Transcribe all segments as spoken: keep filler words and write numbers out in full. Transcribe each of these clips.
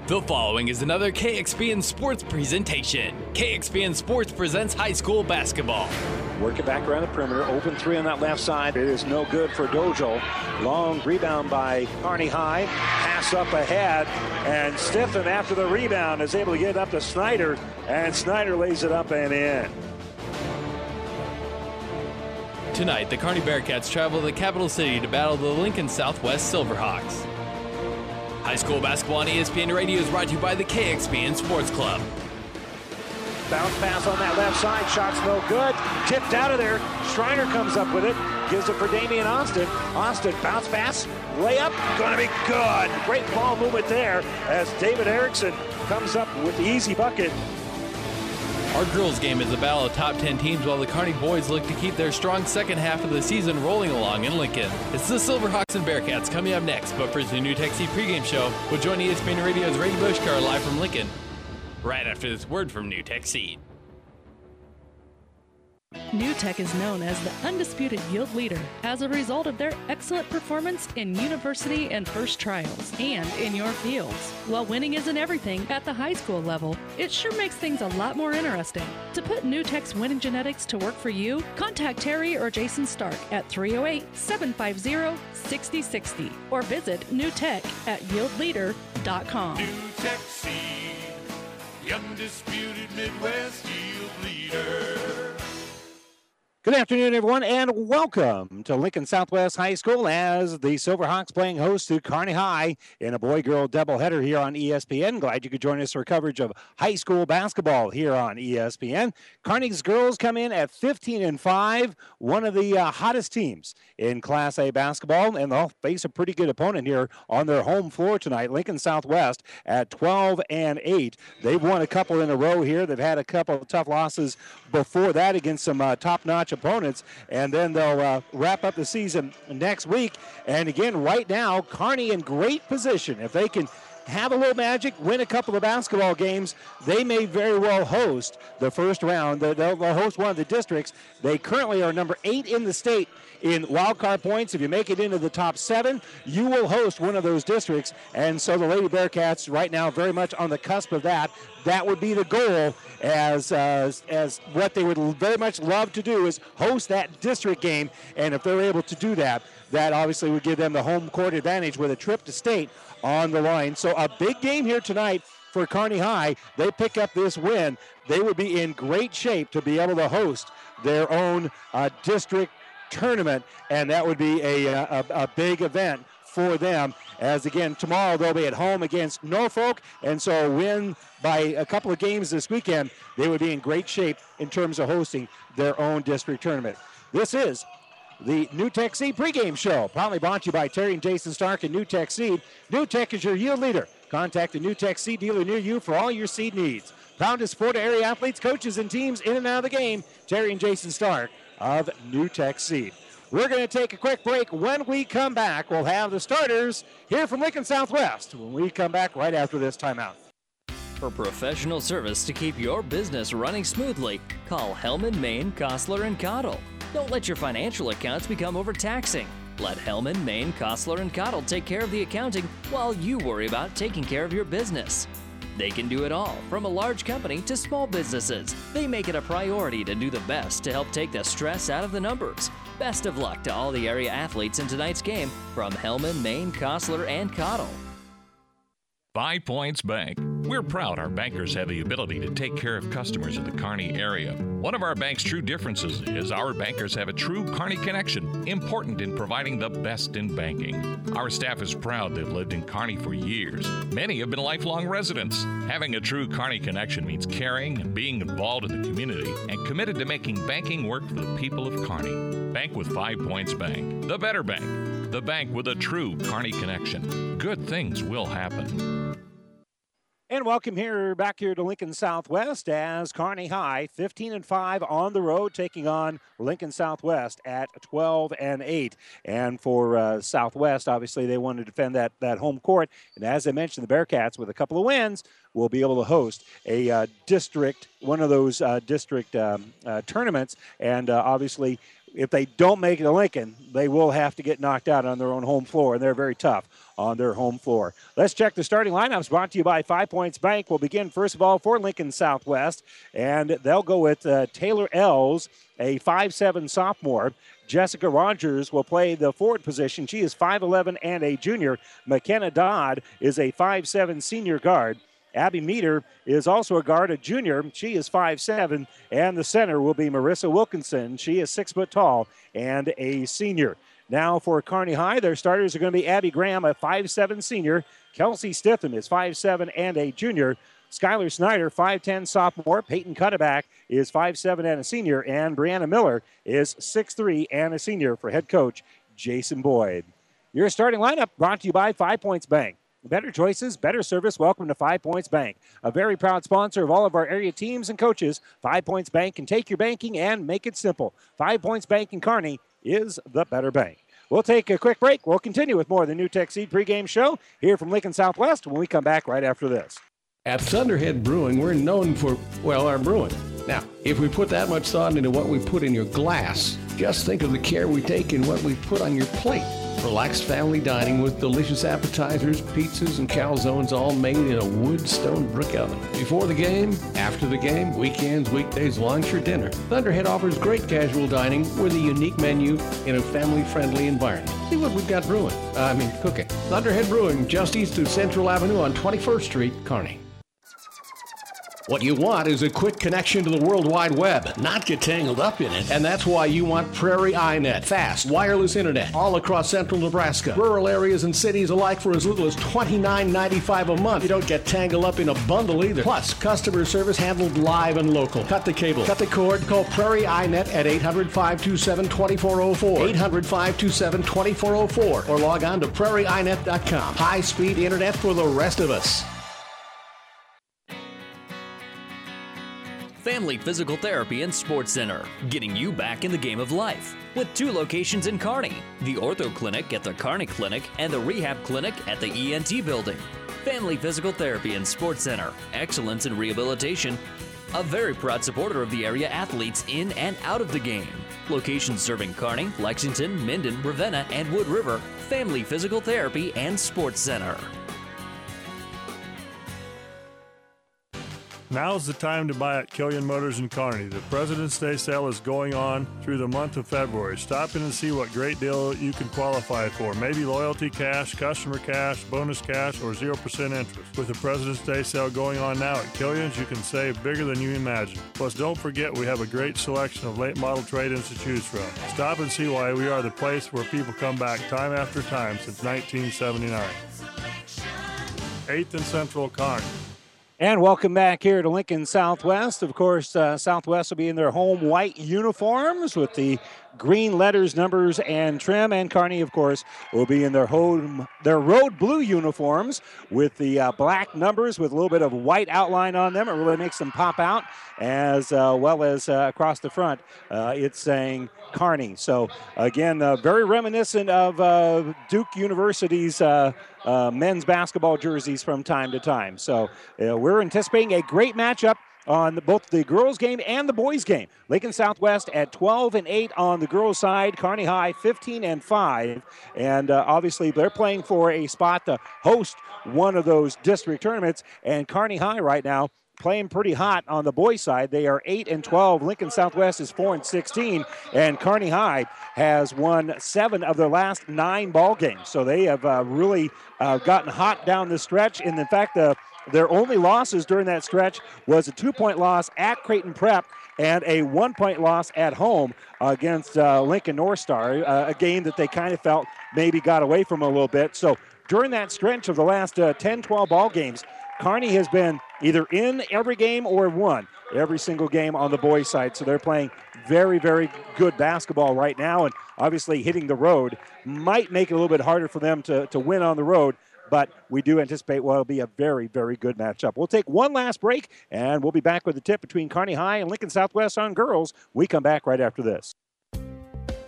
The following is another K X P N Sports presentation. K X P N Sports presents high school basketball. Working back around the perimeter, open three on that left side. It is no good for Dojo. Long rebound by Kearney High. Pass up ahead, and Stiffen after the rebound is able to get it up to Snyder, and Snyder lays it up and in. Tonight, the Kearney Bearcats travel to the capital city to battle the Lincoln Southwest Silverhawks. High school basketball on E S P N Radio is brought to you by the K X P N Sports Club. Bounce pass on that left side, shot's no good. Tipped out of there. Schreiner comes up with it, gives it for Damian Austin. Austin, bounce pass, layup, gonna be good. Great ball movement there as David Erickson comes up with the easy bucket. Our girls game is a battle of top ten teams while the Kearney boys look to keep their strong second half of the season rolling along in Lincoln. It's the Silverhawks and Bearcats coming up next, but first the New Tech Seed pregame show will join E S P N Radio's Ray Bushcar live from Lincoln right after this word from New Tech Seed. New Tech is known as the undisputed yield leader as a result of their excellent performance in university and first trials and in your fields. While winning isn't everything at the high school level, it sure makes things a lot more interesting. To put New Tech's winning genetics to work for you, contact Terry or Jason Stark at three oh eight, seven five zero, six oh six oh or visit New Tech at yield leader dot com. New Tech Seed, the undisputed Midwest yield leader. Good afternoon, everyone, and welcome to Lincoln Southwest High School as the Silverhawks playing host to Kearney High in a boy-girl doubleheader here on E S P N. Glad you could join us for coverage of high school basketball here on E S P N. Kearney's girls come in at fifteen and five, one of the uh, hottest teams in Class A basketball, and they'll face a pretty good opponent here on their home floor tonight. Lincoln Southwest at twelve and eight. They've won a couple in a row here. They've had a couple of tough losses before that against some uh, top-notch opponents, and then they'll uh, wrap up the season next week. And again, right now, Kearney in great position. If they can have a little magic, win a couple of basketball games, they may very well host the first round. They'll, they'll host one of the districts. They currently are number eight in the state in wildcard points. If you make it into the top seven, you will host one of those districts. And so the Lady Bearcats right now very much on the cusp of that. That would be the goal, as uh, as what they would very much love to do is host that district game. And if they're able to do that, that obviously would give them the home court advantage with a trip to state on the line. So a big game here tonight for Kearney High. They pick up this win, they would be in great shape to be able to host their own uh, district tournament, and that would be a, a, a big event for them. As again, tomorrow they'll be at home against Norfolk, and so a win by a couple of games this weekend, they would be in great shape in terms of hosting their own district tournament. This is the New Tech Seed pregame show, proudly brought to you by Terry and Jason Stark and New Tech Seed. New Tech is your yield leader. Contact a New Tech Seed dealer near you for all your seed needs. Proud to support area athletes, coaches, and teams in and out of the game. Terry and Jason Stark of New Tech Seed. We're going to take a quick break. When we come back, we'll have the starters here from Lincoln Southwest when we come back right after this timeout. For professional service to keep your business running smoothly, call Hellman, Maine, Kostler, and Cottle. Don't let your financial accounts become overtaxing. Let Hellman, Maine, Kostler, and Cottle take care of the accounting while you worry about taking care of your business. They can do it all, from a large company to small businesses. They make it a priority to do the best to help take the stress out of the numbers. Best of luck to all the area athletes in tonight's game from Hellman, Maine, Kostler, and Cottle. Five Points Bank. We're proud our bankers have the ability to take care of customers in the Kearney area. One of our bank's true differences is our bankers have a true Kearney connection, important in providing the best in banking. Our staff is proud they've lived in Kearney for years. Many have been lifelong residents. Having a true Kearney connection means caring and being involved in the community and committed to making banking work for the people of Kearney. Bank with Five Points Bank. The better bank. The bank with a true Kearney connection. Good things will happen. And welcome here back here to Lincoln Southwest as Kearney High fifteen and five on the road, taking on Lincoln Southwest at twelve and eight. And for uh, Southwest, obviously they want to defend that that home court. And as I mentioned, the Bearcats with a couple of wins will be able to host a uh, district, one of those uh, district um, uh, tournaments. And uh, obviously if they don't make it to Lincoln, they will have to get knocked out on their own home floor, and they're very tough on their home floor. Let's check the starting lineups brought to you by Five Points Bank. We'll begin, first of all, for Lincoln Southwest, and they'll go with uh, Taylor Ells, a five seven sophomore. Jessica Rogers will play the forward position. She is five eleven and a junior. McKenna Dodd is a five seven senior guard. Abby Meter is also a guard, a junior. She is five seven, and the center will be Marissa Wilkinson. She is six foot tall and a senior. Now for Kearney High, their starters are going to be Abby Graham, a five seven senior. Kelsey Stitham is five seven and a junior. Skylar Snyder, five ten sophomore. Peyton Cutterback is five seven and a senior. And Brianna Miller is six three and a senior for head coach Jason Boyd. Your starting lineup brought to you by Five Points Bank. Better choices, better service. Welcome to Five Points Bank, a very proud sponsor of all of our area teams and coaches. Five Points Bank can take your banking and make it simple. Five Points Bank in Kearney is the better bank. We'll take a quick break. We'll continue with more of the New Tech Seed pregame show here from Lincoln Southwest when we come back right after this. At Thunderhead Brewing, we're known for, well, our brewing. Now, if we put that much thought into what we put in your glass, just think of the care we take in what we put on your plate. Relaxed family dining with delicious appetizers, pizzas, and calzones, all made in a wood stone brick oven. Before the game, after the game, weekends, weekdays, lunch, or dinner, Thunderhead offers great casual dining with a unique menu in a family-friendly environment. See what we've got brewing. Uh, I mean, cooking. Thunderhead Brewing, just east of Central Avenue on twenty-first Street, Kearney. What you want is a quick connection to the World Wide Web, not get tangled up in it. And that's why you want Prairie iNet. Fast, wireless internet all across central Nebraska. Rural areas and cities alike for as little as twenty-nine ninety-five a month. You don't get tangled up in a bundle either. Plus, customer service handled live and local. Cut the cable, cut the cord, call Prairie iNet at eight hundred, five two seven, two four zero four. eight hundred, five two seven, two four zero four. Or log on to prairie i net dot com. High-speed internet for the rest of us. Family Physical Therapy and Sports Center, getting you back in the game of life. With two locations in Kearney, the Ortho Clinic at the Kearney Clinic and the Rehab Clinic at the E N T Building. Family Physical Therapy and Sports Center, excellence in rehabilitation. A very proud supporter of the area athletes in and out of the game. Locations serving Kearney, Lexington, Minden, Ravenna, and Wood River. Family Physical Therapy and Sports Center. Now's the time to buy at Killian Motors in Kearney. The President's Day sale is going on through the month of February. Stop in and see what great deal you can qualify for. Maybe loyalty cash, customer cash, bonus cash, or zero percent interest. With the President's Day sale going on now at Killian's, you can save bigger than you imagine. Plus, don't forget we have a great selection of late model trade-ins to choose from. Stop and see why we are the place where people come back time after time since nineteen seventy-nine. eighth and Central, Kearney. And welcome back here to Lincoln Southwest. Of course, uh, Southwest will be in their home white uniforms with the green letters, numbers, and trim. And Kearney, of course, will be in their home, their road blue uniforms with the uh, black numbers with a little bit of white outline on them. It really makes them pop out, as uh, well as uh, across the front, uh, it's saying Kearney. So, again, uh, very reminiscent of uh, Duke University's uh, uh, men's basketball jerseys from time to time. So, uh, we're anticipating a great matchup on the, both the girls' game and the boys' game. Lincoln Southwest at twelve and eight on the girls' side. Kearney High fifteen and five. And uh, obviously, they're playing for a spot to host one of those district tournaments. And Kearney High right now playing pretty hot on the boys' side. They are eight and twelve. Lincoln Southwest is four and sixteen, and Kearney High has won seven of their last nine ball games. So they have uh, really uh, gotten hot down the stretch. And in fact, uh, their only losses during that stretch was a two-point loss at Creighton Prep and a one-point loss at home against uh, Lincoln North Star, uh, a game that they kind of felt maybe got away from a little bit. So during that stretch of the last uh, ten, twelve ball games, Kearney has been either in every game or won every single game on the boys' side. So they're playing very, very good basketball right now. And obviously hitting the road might make it a little bit harder for them to, to win on the road. But we do anticipate what will be a very, very good matchup. We'll take one last break, and we'll be back with the tip between Kearney High and Lincoln Southwest on girls. We come back right after this.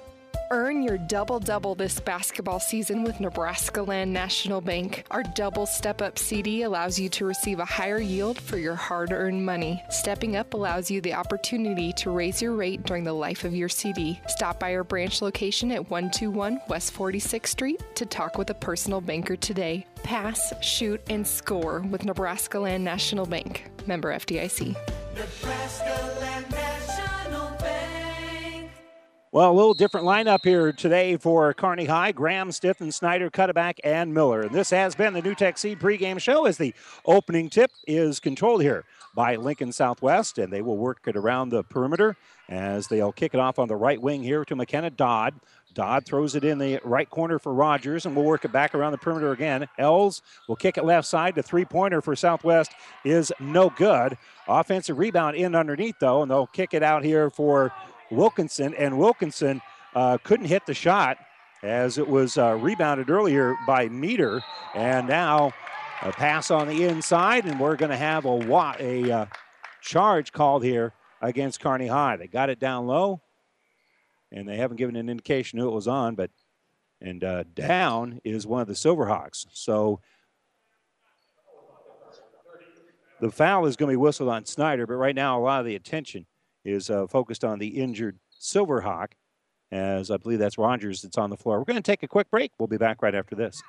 Earn your double-double this basketball season with Nebraska Land National Bank. Our double step-up C D allows you to receive a higher yield for your hard-earned money. Stepping up allows you the opportunity to raise your rate during the life of your C D. Stop by our branch location at one two one West forty-sixth Street to talk with a personal banker today. Pass, shoot, and score with Nebraska Land National Bank. Member F D I C. Nebraska Land National Bank. Well, a little different lineup here today for Kearney High. Graham, Stithen, Snyder, Cutterback, and Miller. And this has been the New Tech Seed pregame show as the opening tip is controlled here by Lincoln Southwest, and they will work it around the perimeter as they'll kick it off on the right wing here to McKenna Dodd. Dodd throws it in the right corner for Rogers, and we'll work it back around the perimeter again. Ells will kick it left side. The three-pointer for Southwest is no good. Offensive rebound in underneath, though, and they'll kick it out here for Wilkinson, and Wilkinson uh, couldn't hit the shot as it was uh, rebounded earlier by Meter, and now a pass on the inside, and we're going to have a, wa- a uh, charge called here against Kearney High. They got it down low, and they haven't given an indication who it was on, but and uh, down is one of the Silverhawks. So the foul is going to be whistled on Snyder, but right now a lot of the attention is uh, focused on the injured Silverhawk, as I believe that's Rogers that's on the floor. We're going to take a quick break. We'll be back right after this.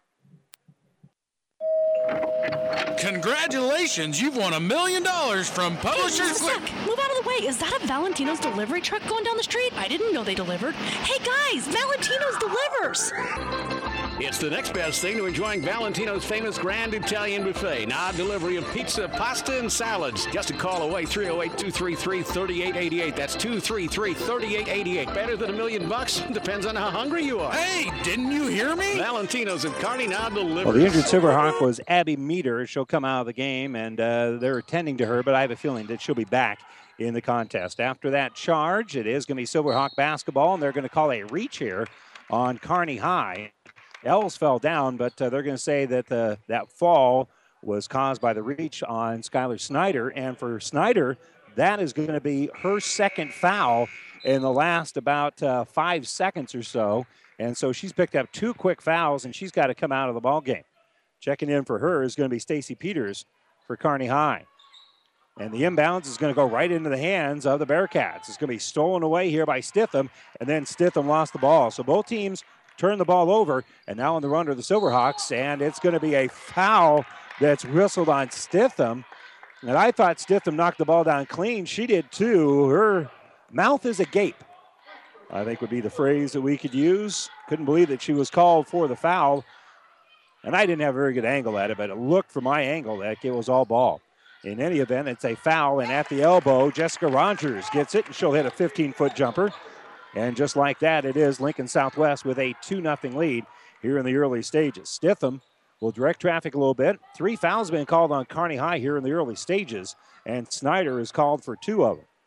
Congratulations, you've won a million dollars from Publishers. Hey, move out of the way. Is that a Valentino's delivery truck going down the street? I didn't know they delivered. Hey guys, Valentino's delivers. It's the next best thing to enjoying Valentino's famous Grand Italian Buffet. Now delivery of pizza, pasta, and salads. Just a call away, three oh eight, two three three, three eight eight eight. That's two three three, three eight eight eight. Better than a million bucks? Depends on how hungry you are. Hey, didn't you hear me? Valentino's at Kearney now delivers. Well, the injured Silverhawk was Abby Meter. She'll come out of the game, and uh, they're attending to her, but I have a feeling that she'll be back in the contest. After that charge, it is going to be Silverhawk basketball, and they're going to call a reach here on Kearney High. Ells fell down, but uh, they're going to say that the, that fall was caused by the reach on Skylar Snyder. And for Snyder, that is going to be her second foul in the last about uh, five seconds or so. And so she's picked up two quick fouls, and she's got to come out of the ball game. Checking in for her is going to be Stacy Peters for Kearney High. And the inbounds is going to go right into the hands of the Bearcats. It's going to be stolen away here by Stitham, and then Stitham lost the ball. So both teams turn the ball over, and now on the run are the Silverhawks, and it's going to be a foul that's whistled on Stitham. And I thought Stitham knocked the ball down clean. She did too. Her mouth is agape, I think would be the phrase that we could use. Couldn't believe that she was called for the foul. And I didn't have a very good angle at it, but it looked from my angle like it was all ball. In any event, it's a foul, and at the elbow, Jessica Rogers gets it, and she'll hit a fifteen-foot jumper. And just like that, it is Lincoln Southwest with a two nothing lead here in the early stages. Stitham will direct traffic a little bit. Three fouls have been called on Kearney High here in the early stages, and Snyder is called for two of them.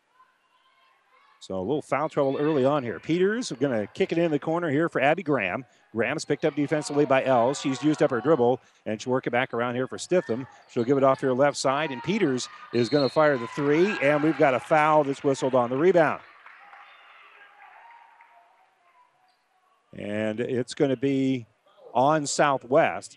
So a little foul trouble early on here. Peters going to kick it in the corner here for Abby Graham. Graham's picked up defensively by Ells. She's used up her dribble, and she'll work it back around here for Stitham. She'll give it off to her left side, and Peters is going to fire the three, and we've got a foul that's whistled on the rebound. And it's going to be on Southwest.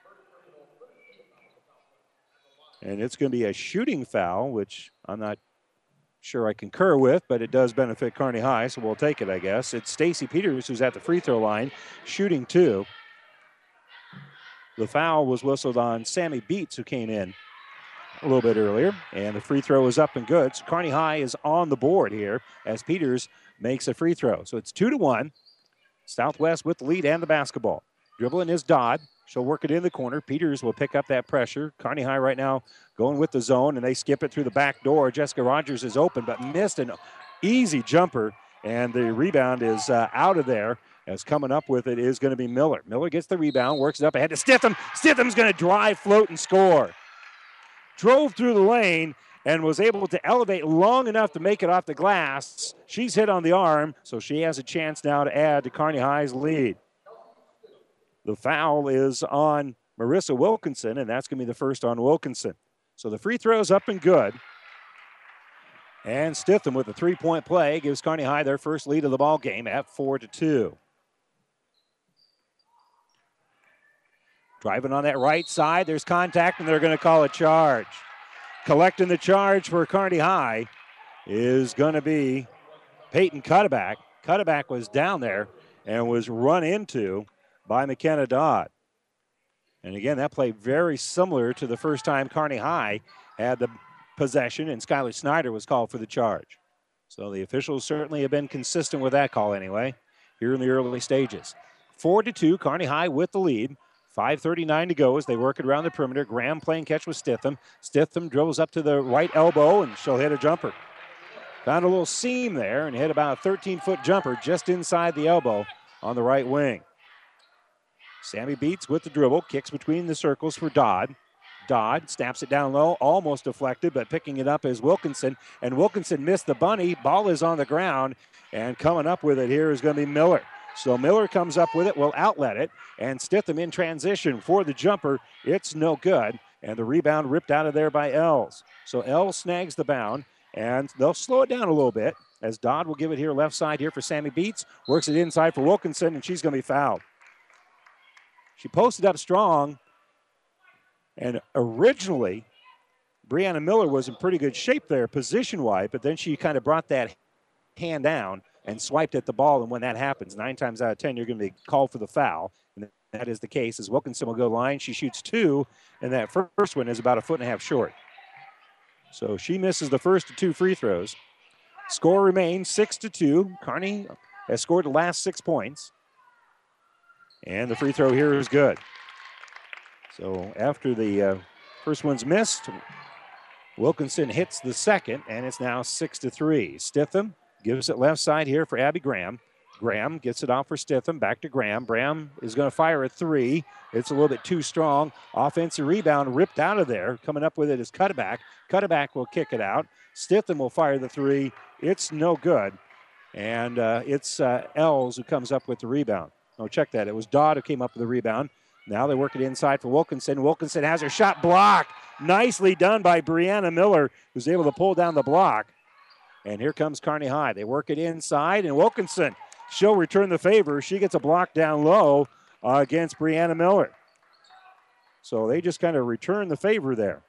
And it's going to be a shooting foul, which I'm not sure I concur with, but it does benefit Kearney High, so we'll take it, I guess. It's Stacy Peters who's at the free throw line, shooting two. The foul was whistled on Sammy Beats, who came in a little bit earlier, and the free throw is up and good. So Kearney High is on the board here as Peters makes a free throw. So it's two to one. Southwest with the lead and the basketball. Dribbling is Dodd. She'll work it in the corner. Peters will pick up that pressure. Kearney High right now going with the zone, and they skip it through the back door. Jessica Rogers is open, but missed an easy jumper, and the rebound is uh, out of there. As coming up with it is going to be Miller. Miller gets the rebound, works it up ahead to Stitham. Stitham's going to drive, float, and score. Drove through the lane and was able to elevate long enough to make it off the glass. She's hit on the arm, so she has a chance now to add to Kearney High's lead. The foul is on Marissa Wilkinson, and that's going to be the first on Wilkinson. So the free throw's up and good. And Stitham with a three-point play gives Kearney High their first lead of the ball game at four to two. Driving on that right side, there's contact, and they're going to call a charge. Collecting the charge for Kearney High is going to be Peyton Cutterback. Cutterback was down there and was run into by McKenna Dodd. And again, that play very similar to the first time Kearney High had the possession and Skylar Snyder was called for the charge. So the officials certainly have been consistent with that call anyway, here in the early stages. Four to two, Kearney High with the lead. five thirty-nine to go as they work it around the perimeter. Graham playing catch with Stitham. Stitham dribbles up to the right elbow, and she'll hit a jumper. Found a little seam there and hit about a thirteen-foot jumper just inside the elbow on the right wing. Sammy Beats with the dribble, kicks between the circles for Dodd. Dodd snaps it down low, almost deflected, but picking it up is Wilkinson. And Wilkinson missed the bunny. Ball is on the ground, and coming up with it here is going to be Miller. So Miller comes up with it, will outlet it, and Stitham in transition for the jumper. It's no good, and the rebound ripped out of there by Els. So Els snags the bound, and they'll slow it down a little bit as Dodd will give it here left side here for Sammy Beats. Works it inside for Wilkinson, and she's going to be fouled. She posted up strong, and originally Brianna Miller was in pretty good shape there position-wide, but then she kind of brought that hand down and swiped at the ball, and when that happens, nine times out of ten, you're going to be called for the foul, and that is the case as Wilkinson will go line. She shoots two, and that first one is about a foot and a half short. So she misses the first of two free throws. Score remains six to two. Kearney has scored the last six points, and the free throw here is good. So after the uh, first one's missed, Wilkinson hits the second, and it's now six to three. Stitham gives it left side here for Abby Graham. Graham gets it off for Stitham. Back to Graham. Graham is going to fire a three. It's a little bit too strong. Offensive rebound ripped out of there. Coming up with it is Cutterback. Cutterback will kick it out. Stitham will fire the three. It's no good. And uh, it's uh, Els who comes up with the rebound. Oh, check that. It was Dodd who came up with the rebound. Now they work it inside for Wilkinson. Wilkinson has her shot blocked. Nicely done by Brianna Miller, who's able to pull down the block. And here comes Kearney High. They work it inside, and Wilkinson, she'll return the favor. She gets a block down low uh, against Brianna Miller. So they just kind of return the favor there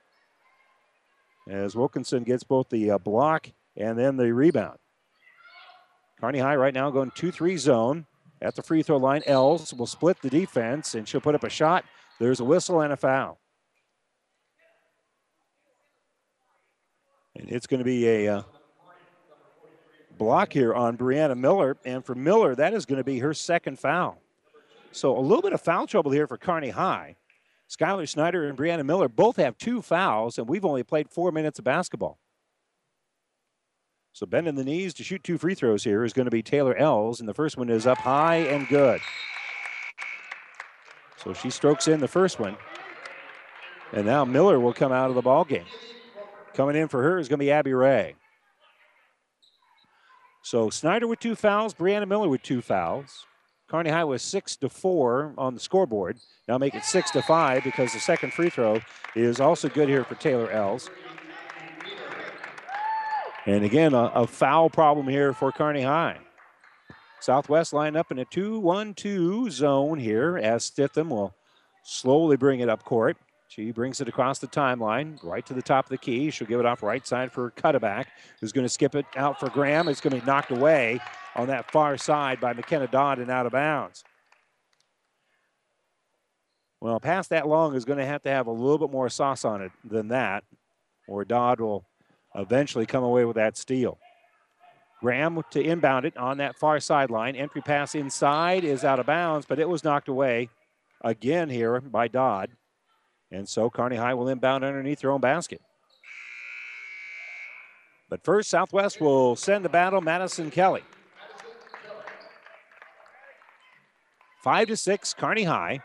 as Wilkinson gets both the uh, block and then the rebound. Kearney High right now going two three zone at the free throw line. Els will split the defense, and she'll put up a shot. There's a whistle and a foul. And it's going to be a uh, block here on Brianna Miller, and for Miller, that is going to be her second foul. So a little bit of foul trouble here for Kearney High. Skylar Snyder and Brianna Miller both have two fouls, and we've only played four minutes of basketball. So bending the knees to shoot two free throws here is going to be Taylor Els, and the first one is up high and good. So she strokes in the first one, and now Miller will come out of the ball game. Coming in for her is going to be Abby Ray. So Snyder with two fouls, Brianna Miller with two fouls. Kearney High was six to four on the scoreboard. Now make it six to five because the second free throw is also good here for Taylor Els. And again, a, a foul problem here for Kearney High. Southwest line up in a two one two zone here as Stitham will slowly bring it up court. She brings it across the timeline, right to the top of the key. She'll give it off right side for Cutterback, who's going to skip it out for Graham. It's going to be knocked away on that far side by McKenna Dodd and out of bounds. Well, pass that long is going to have to have a little bit more sauce on it than that, or Dodd will eventually come away with that steal. Graham to inbound it on that far sideline. Entry pass inside is out of bounds, but it was knocked away again here by Dodd. And so Kearney High will inbound underneath their own basket. But first, Southwest will send the battle Madison Kelly. Five to six, Kearney High.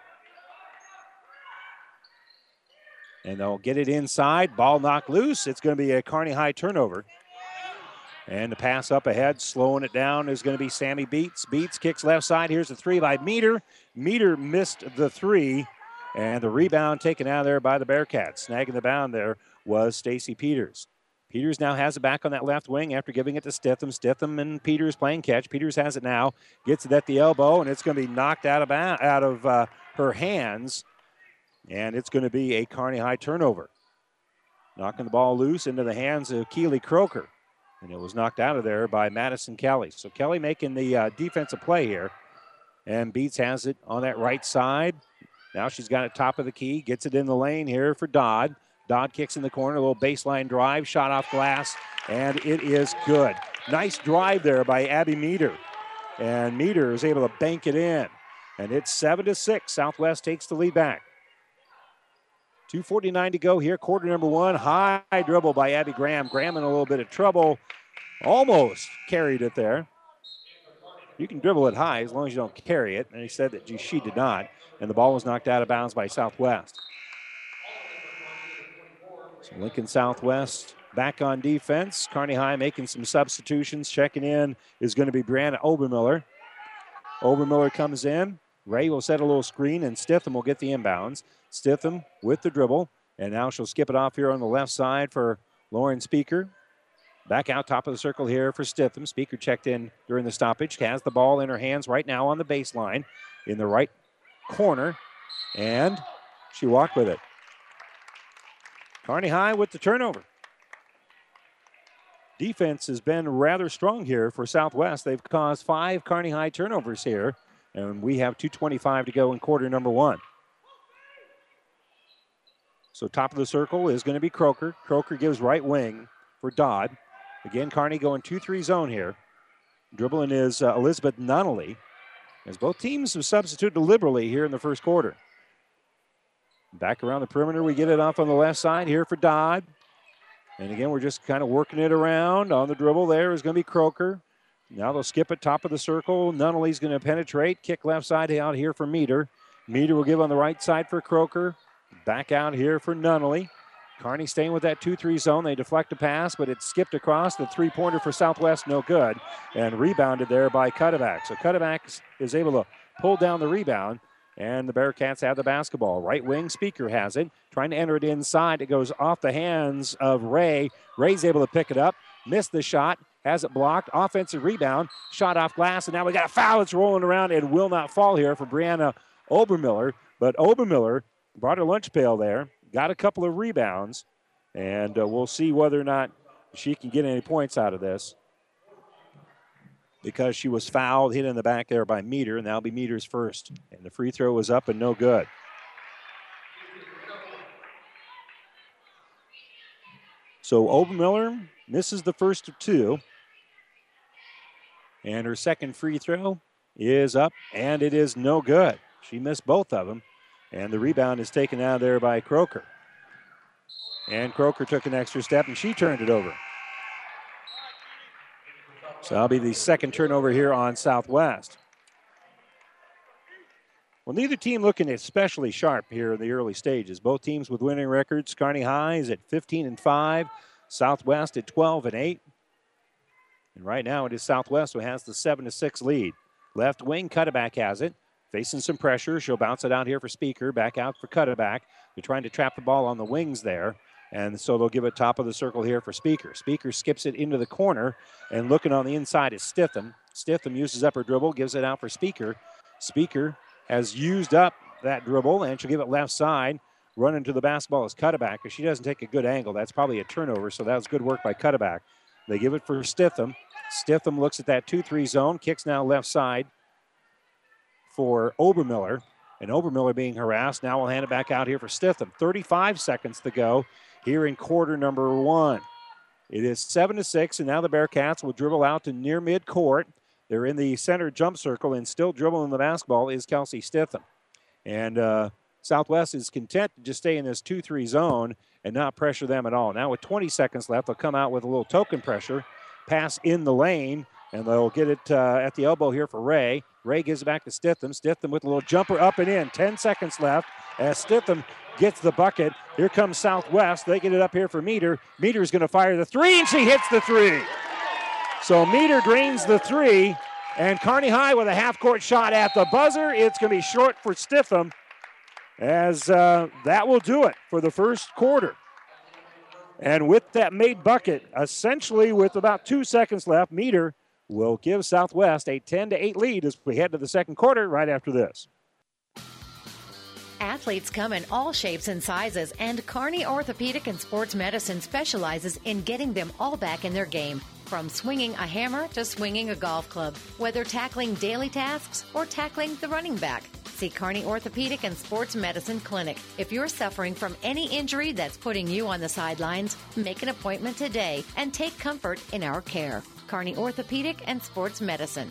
And they'll get it inside. Ball knocked loose. It's going to be a Kearney High turnover. And the pass up ahead, slowing it down, is going to be Sammy Beats. Beats kicks left side. Here's the three by Meter. Meter missed the three. And the rebound taken out of there by the Bearcats. Snagging the bound there was Stacy Peters. Peters now has it back on that left wing after giving it to Stitham. Stitham and Peters playing catch. Peters has it now, gets it at the elbow, and it's going to be knocked out of, out of uh, her hands, and it's going to be a Kearney High turnover. Knocking the ball loose into the hands of Keely Croker, and it was knocked out of there by Madison Kelly. So Kelly making the uh, defensive play here, and Beats has it on that right side. Now she's got it top of the key, gets it in the lane here for Dodd. Dodd kicks in the corner, a little baseline drive, shot off glass, and it is good. Nice drive there by Abby Meter. And Meter is able to bank it in. And it's seven to six. Southwest takes the lead back. two forty-nine to go here, quarter number one. High dribble by Abby Graham. Graham in a little bit of trouble. Almost carried it there. You can dribble it high as long as you don't carry it. And he said that she did not. And the ball was knocked out of bounds by Southwest. So Lincoln Southwest back on defense. Kearney High making some substitutions. Checking in is going to be Brianna Obermiller. Obermiller comes in. Ray will set a little screen, and Stitham will get the inbounds. Stitham with the dribble, and now she'll skip it off here on the left side for Lauren Speaker. Back out top of the circle here for Stitham. Speaker checked in during the stoppage. Has the ball in her hands right now on the baseline in the right corner, and she walked with it. Kearney High with the turnover. Defense has been rather strong here for Southwest. They've caused five Kearney High turnovers here, and we have two twenty-five to go in quarter number one. So top of the circle is going to be Croker. Croker gives right wing for Dodd. Again, Kearney going two three zone here. Dribbling is uh, Elizabeth Nunnally, as both teams have substituted liberally here in the first quarter. Back around the perimeter, we get it off on the left side here for Dodd. And again, we're just kind of working it around. On the dribble there is going to be Croker. Now they'll skip it top of the circle. Nunnally's going to penetrate. Kick left side out here for Meter. Meter will give on the right side for Croker. Back out here for Nunnally. Kearney staying with that two three zone. They deflect a pass, but it's skipped across. The three-pointer for Southwest, no good. And rebounded there by Cutterback. So Cutterback is able to pull down the rebound. And the Bearcats have the basketball. Right wing, Speaker has it. Trying to enter it inside. It goes off the hands of Ray. Ray's able to pick it up. Missed the shot. Has it blocked. Offensive rebound. Shot off glass. And now we got a foul. It's rolling around and will not fall here for Brianna Obermiller. But Obermiller brought her lunch pail there. Got a couple of rebounds. And uh, we'll see whether or not she can get any points out of this, because she was fouled, hit in the back there by Meter, and that'll be Meter's first. And the free throw was up and no good. So Obermiller misses the first of two. And her second free throw is up, and it is no good. She missed both of them. And the rebound is taken out of there by Croker. And Croker took an extra step, and she turned it over. So that'll be the second turnover here on Southwest. Well, neither team looking especially sharp here in the early stages. Both teams with winning records. Kearney High is at fifteen and five. Southwest at twelve and eight. And right now it is Southwest who has the seven to six lead. Left wing, Cutterback has it. Facing some pressure. She'll bounce it out here for Speaker. Back out for Cutterback. They're trying to trap the ball on the wings there. And so they'll give it top of the circle here for Speaker. Speaker skips it into the corner, and looking on the inside is Stitham. Stitham uses up her dribble, gives it out for Speaker. Speaker has used up that dribble, and she'll give it left side. Running to the basketball is Cutterback. If she doesn't take a good angle, that's probably a turnover, so that was good work by Cutterback. They give it for Stitham. Stitham looks at that two three zone, kicks now left side for Obermiller. And Obermiller being harassed. Now we'll hand it back out here for Stitham. thirty-five seconds to go here in quarter number one. It is seven to six, and now the Bearcats will dribble out to near midcourt. They're in the center jump circle, and still dribbling the basketball is Kelsey Stitham. And uh, Southwest is content to just stay in this two three zone and not pressure them at all. Now with twenty seconds left, they'll come out with a little token pressure. Pass in the lane, and they'll get it uh, at the elbow here for Ray. Ray gives it back to Stitham. Stitham with a little jumper up and in. ten seconds left as Stitham gets the bucket. Here comes Southwest. They get it up here for Meter. Meter's going to fire the three, and she hits the three. So Meter drains the three, and Kearney High with a half-court shot at the buzzer. It's going to be short for Stitham, as uh, that will do it for the first quarter. And with that made bucket, essentially with about two seconds left, Meter will give Southwest a ten to eight lead as we head to the second quarter right after this. Athletes come in all shapes and sizes, and Kearney Orthopedic and Sports Medicine specializes in getting them all back in their game. From swinging a hammer to swinging a golf club, whether tackling daily tasks or tackling the running back. See Kearney Orthopedic and Sports Medicine Clinic. If you're suffering from any injury that's putting you on the sidelines, make an appointment today and take comfort in our care. Kearney Orthopedic and Sports Medicine.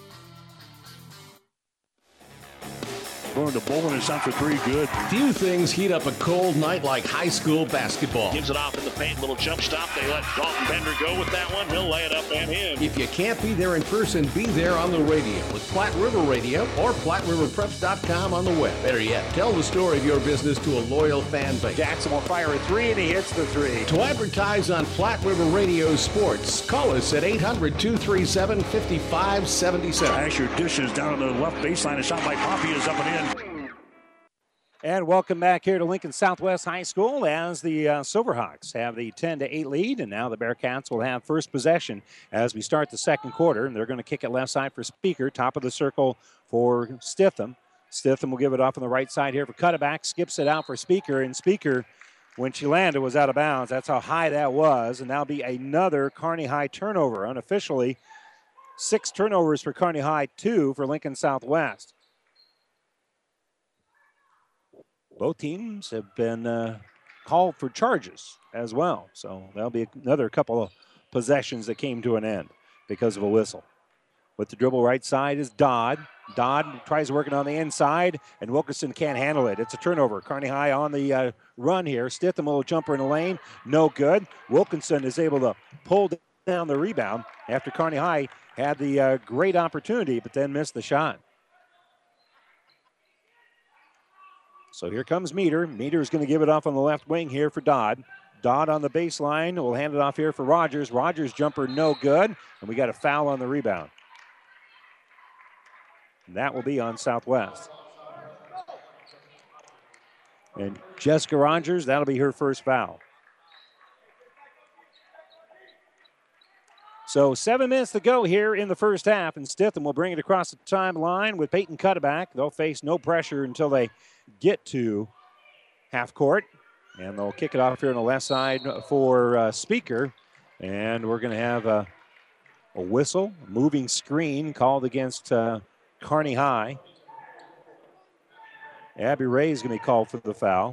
Going to Bolin is out for three, good. Few things heat up a cold night like high school basketball. Gives it off in the paint, little jump stop. They let Dalton Bender go with that one. He'll lay it up and in. If you can't be there in person, be there on the radio with Platte River Radio or Platte River Preps dot com on the web. Better yet, tell the story of your business to a loyal fan base. Jackson will fire a three, and he hits the three. To advertise on Platte River Radio Sports, call us at eight hundred, two three seven, five five seven seven. Asher dishes down on the left baseline. A shot by Poppy is up and in. And welcome back here to Lincoln Southwest High School as the uh, Silverhawks have the ten to eight lead, and now the Bearcats will have first possession as we start the second quarter. And they're going to kick it left side for Speaker, top of the circle for Stitham. Stitham will give it off on the right side here for Cutterback, skips it out for Speaker, and Speaker, when she landed, was out of bounds. That's how high that was, and that'll be another Kearney High turnover. Unofficially, six turnovers for Kearney High, two for Lincoln Southwest. Both teams have been uh, called for charges as well. So that'll be another couple of possessions that came to an end because of a whistle. With the dribble right side is Dodd. Dodd tries working on the inside, and Wilkinson can't handle it. It's a turnover. Kearney High on the uh, run here. Stitham, a little jumper in the lane. No good. Wilkinson is able to pull down the rebound after Kearney High had the uh, great opportunity, but then missed the shot. So here comes Meter. Meter is going to give it off on the left wing here for Dodd. Dodd on the baseline will hand it off here for Rogers. Rogers jumper no good, and we got a foul on the rebound. And that will be on Southwest. And Jessica Rogers, that'll be her first foul. So seven minutes to go here in the first half, and Stitham will bring it across the timeline with Peyton Cutterback. They'll face no pressure until they get to half court, and they'll kick it off here on the left side for uh, Speaker, and we're going to have a, a whistle, moving screen called against uh, Kearney High. Abby Ray is going to be called for the foul.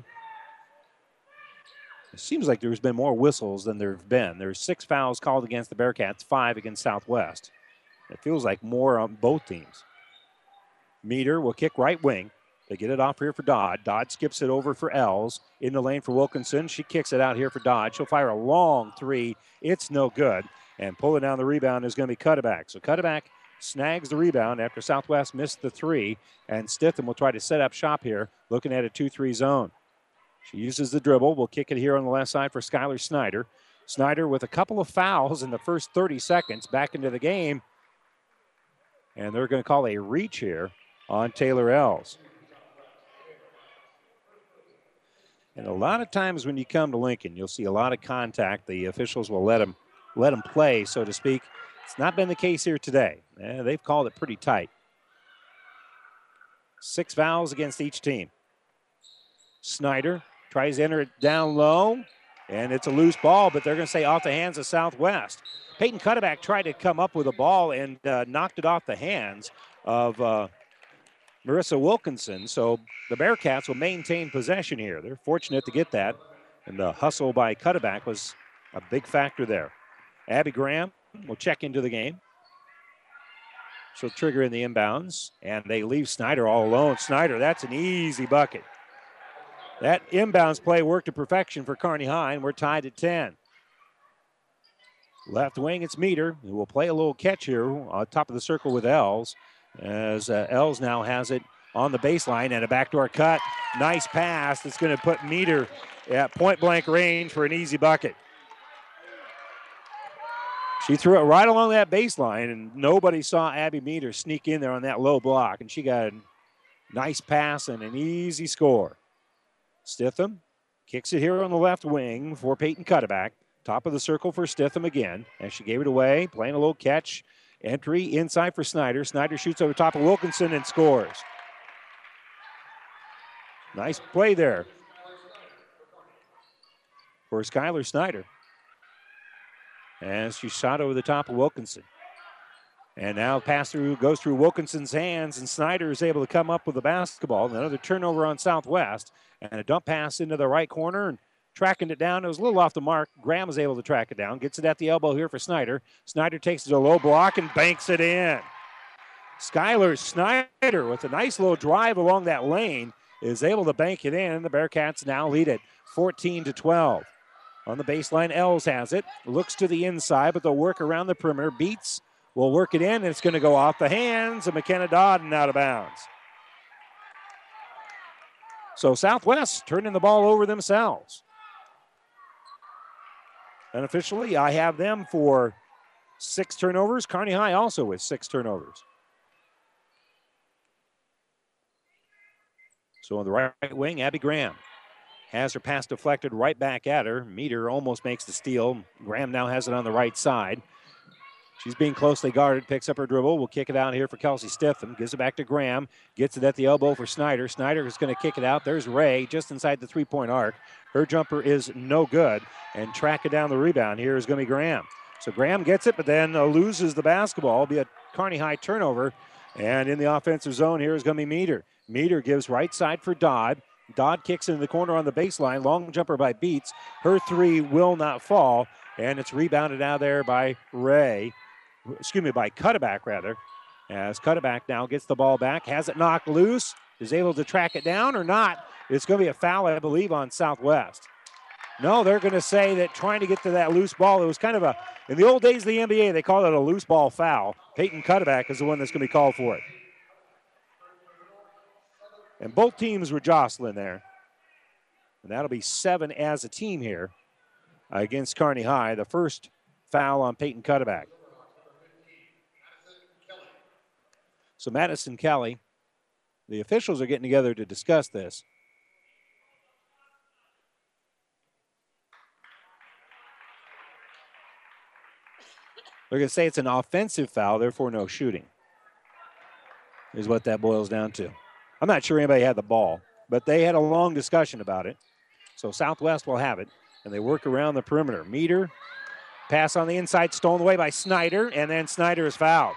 It seems like there's been more whistles than there have been. There's six fouls called against the Bearcats, five against Southwest. It feels like more on both teams. Meter will kick right wing. They get it off here for Dodd. Dodd skips it over for Els. In the lane for Wilkinson. She kicks it out here for Dodd. She'll fire a long three. It's no good. And pulling down the rebound is going to be Cutterback. So Cutterback snags the rebound after Southwest missed the three. And Stitham will try to set up shop here, looking at a two three zone. She uses the dribble. We'll kick it here on the left side for Skylar Snyder. Snyder with a couple of fouls in the first thirty seconds back into the game. And they're going to call a reach here on Taylor Els. And a lot of times when you come to Lincoln, you'll see a lot of contact. The officials will let them, let them play, so to speak. It's not been the case here today. Eh, they've called it pretty tight. Six fouls against each team. Snyder tries to enter it down low, and it's a loose ball, but they're going to say off the hands of Southwest. Peyton Cutterback tried to come up with a ball and uh, knocked it off the hands of uh, Marissa Wilkinson, so the Bearcats will maintain possession here. They're fortunate to get that, and the hustle by Cutterback was a big factor there. Abby Graham will check into the game. She'll trigger in the inbounds, and they leave Snyder all alone. Snyder, that's an easy bucket. That inbounds play worked to perfection for Kearney High, and we're tied at ten. Left wing, it's Meter, who will play a little catch here on top of the circle with Els. As uh, Els now has it on the baseline and a backdoor cut. Nice pass that's going to put Meter at point-blank range for an easy bucket. She threw it right along that baseline, and nobody saw Abby Meter sneak in there on that low block, and she got a nice pass and an easy score. Stitham Kicks it here on the left wing for Peyton Cutterback. Top of the circle for Stitham again. As she gave it away, playing a little catch. Entry inside for Snyder. Snyder shoots over top of Wilkinson and scores. Nice play there for Skylar Snyder. As she shot over the top of Wilkinson. And now pass through goes through Wilkinson's hands, and Snyder is able to come up with the basketball. Another turnover on Southwest, and a dump pass into the right corner, and tracking it down. It was a little off the mark. Graham was able to track it down. Gets it at the elbow here for Snyder. Snyder takes it to a low block and banks it in. Skylar Snyder with a nice little drive along that lane is able to bank it in. The Bearcats now lead it fourteen to twelve. On the baseline, Els has it. Looks to the inside, but they'll work around the perimeter. Beats will work it in, and it's going to go off the hands of McKenna Dodd and out of bounds. So Southwest turning the ball over themselves. Unofficially, I have them for six turnovers. Kearney High also with six turnovers. So on the right wing, Abby Graham has her pass deflected right back at her. Meter almost makes the steal. Graham now has it on the right side. She's being closely guarded, picks up her dribble. We'll kick it out here for Kelsey Stitham. Gives it back to Graham. Gets it at the elbow for Snyder. Snyder is going to kick it out. There's Ray just inside the three-point arc. Her jumper is no good. And tracking down the rebound here is going to be Graham. So Graham gets it, but then uh, loses the basketball. It'll be a Kearney High turnover. And in the offensive zone here is going to be Meter. Meter gives right side for Dodd. Dodd kicks into the corner on the baseline. Long jumper by Beats. Her three will not fall. And it's rebounded out there by Ray. Excuse me, by Cutterback, rather. As Cutterback now gets the ball back, has it knocked loose, is able to track it down or not. It's going to be a foul, I believe, on Southwest. No, they're going to say that trying to get to that loose ball, it was kind of a, in the old days of the N B A, they called it a loose ball foul. Peyton Cutterback is the one that's going to be called for it. And both teams were jostling there. And that'll be seven as a team here against Kearney High. The first foul on Peyton Cutterback. So Madison Kelly, the officials are getting together to discuss this. They're going to say it's an offensive foul, therefore no shooting, is what that boils down to. I'm not sure anybody had the ball, but they had a long discussion about it. So Southwest will have it, and they work around the perimeter. Meter, pass on the inside, stolen away by Snyder, and then Snyder is fouled.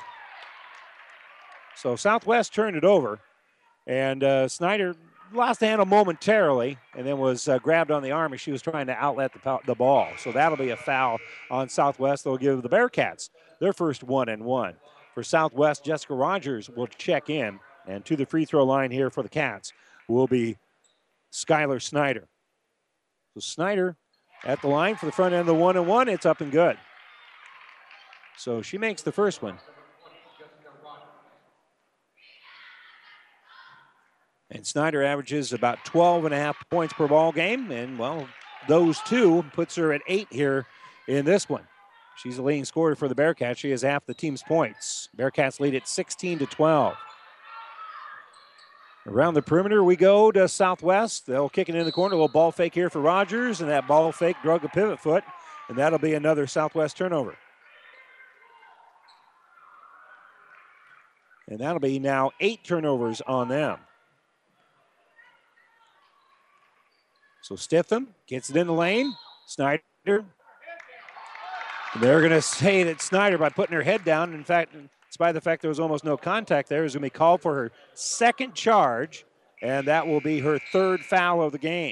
So Southwest turned it over, and uh, Snyder lost the handle momentarily and then was uh, grabbed on the arm as she was trying to outlet the, the ball. So that'll be a foul on Southwest. They'll give the Bearcats their first one and one. For Southwest, Jessica Rogers will check in, and to the free throw line here for the Cats will be Skylar Snyder. So Snyder at the line for the front end of the one and one. It's up and good. So she makes the first one. And Snyder averages about twelve and a half points per ball game. And, well, those two puts her at eight here in this one. She's the leading scorer for the Bearcats. She has half the team's points. Bearcats lead at sixteen to twelve. Around the perimeter we go to Southwest. They'll kick it in the corner. A little ball fake here for Rogers. And that ball fake drug a pivot foot. And that'll be another Southwest turnover. And that'll be now eight turnovers on them. So Stitham gets it in the lane. Snyder. They're going to say that Snyder, by putting her head down, in fact, despite the fact there was almost no contact there, is going to be called for her second charge, and that will be her third foul of the game.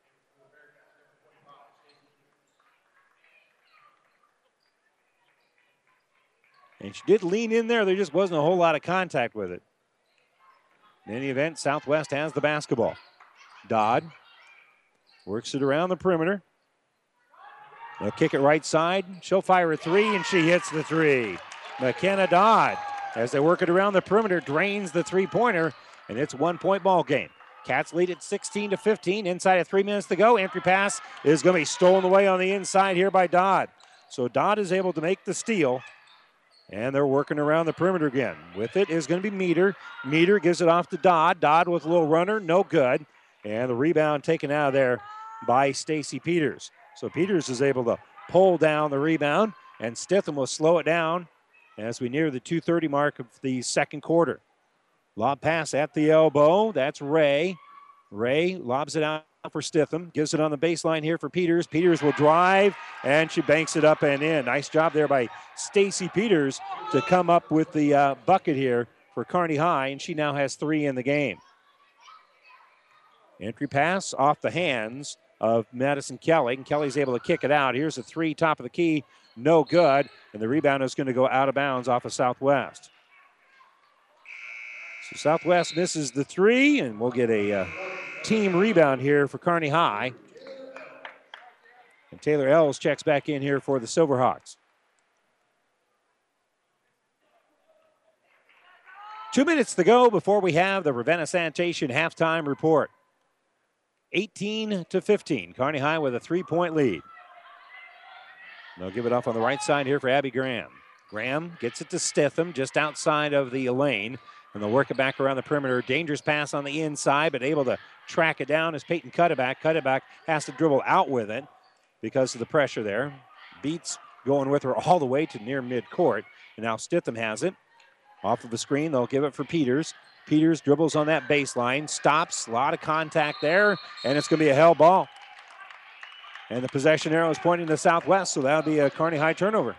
And she did lean in there. There just wasn't a whole lot of contact with it. In any event, Southwest has the basketball. Dodd works it around the perimeter. They'll kick it right side. She'll fire a three, and she hits the three. McKenna Dodd, as they work it around the perimeter, drains the three-pointer, and it's a one-point ball game. Cats lead at sixteen to fifteen. Inside of three minutes to go. Entry pass is going to be stolen away on the inside here by Dodd. So Dodd is able to make the steal, and they're working around the perimeter again. With it is going to be Meter. Meter gives it off to Dodd. Dodd with a little runner, no good. And the rebound taken out of there by Stacy Peters. So Peters is able to pull down the rebound, and Stitham will slow it down as we near the two thirty mark of the second quarter. Lob pass at the elbow. That's Ray. Ray lobs it out for Stitham. Gives it on the baseline here for Peters. Peters will drive, and she banks it up and in. Nice job there by Stacy Peters to come up with the uh, bucket here for Kearney High, and she now has three in the game. Entry pass off the hands of Madison Kelly, and Kelly's able to kick it out. Here's a three, top of the key, no good, and the rebound is going to go out of bounds off of Southwest. So Southwest misses the three, and we'll get a uh, team rebound here for Kearney High. And Taylor Ells checks back in here for the Silverhawks. Two minutes to go before we have the Ravenna Sanitation halftime report. eighteen to fifteen. Kearney High with a three-point lead. They'll give it off on the right side here for Abby Graham. Graham gets it to Stitham just outside of the lane, and they'll work it back around the perimeter. Dangerous pass on the inside, but able to track it down as Peyton Cutterback. Cutterback has to dribble out with it because of the pressure there. Beats going with her all the way to near midcourt, and now Stitham has it. Off of the screen, they'll give it for Peters. Peters dribbles on that baseline, stops, a lot of contact there, and it's going to be a hell ball. And the possession arrow is pointing to Southwest, so that'll be a Kearney High turnover.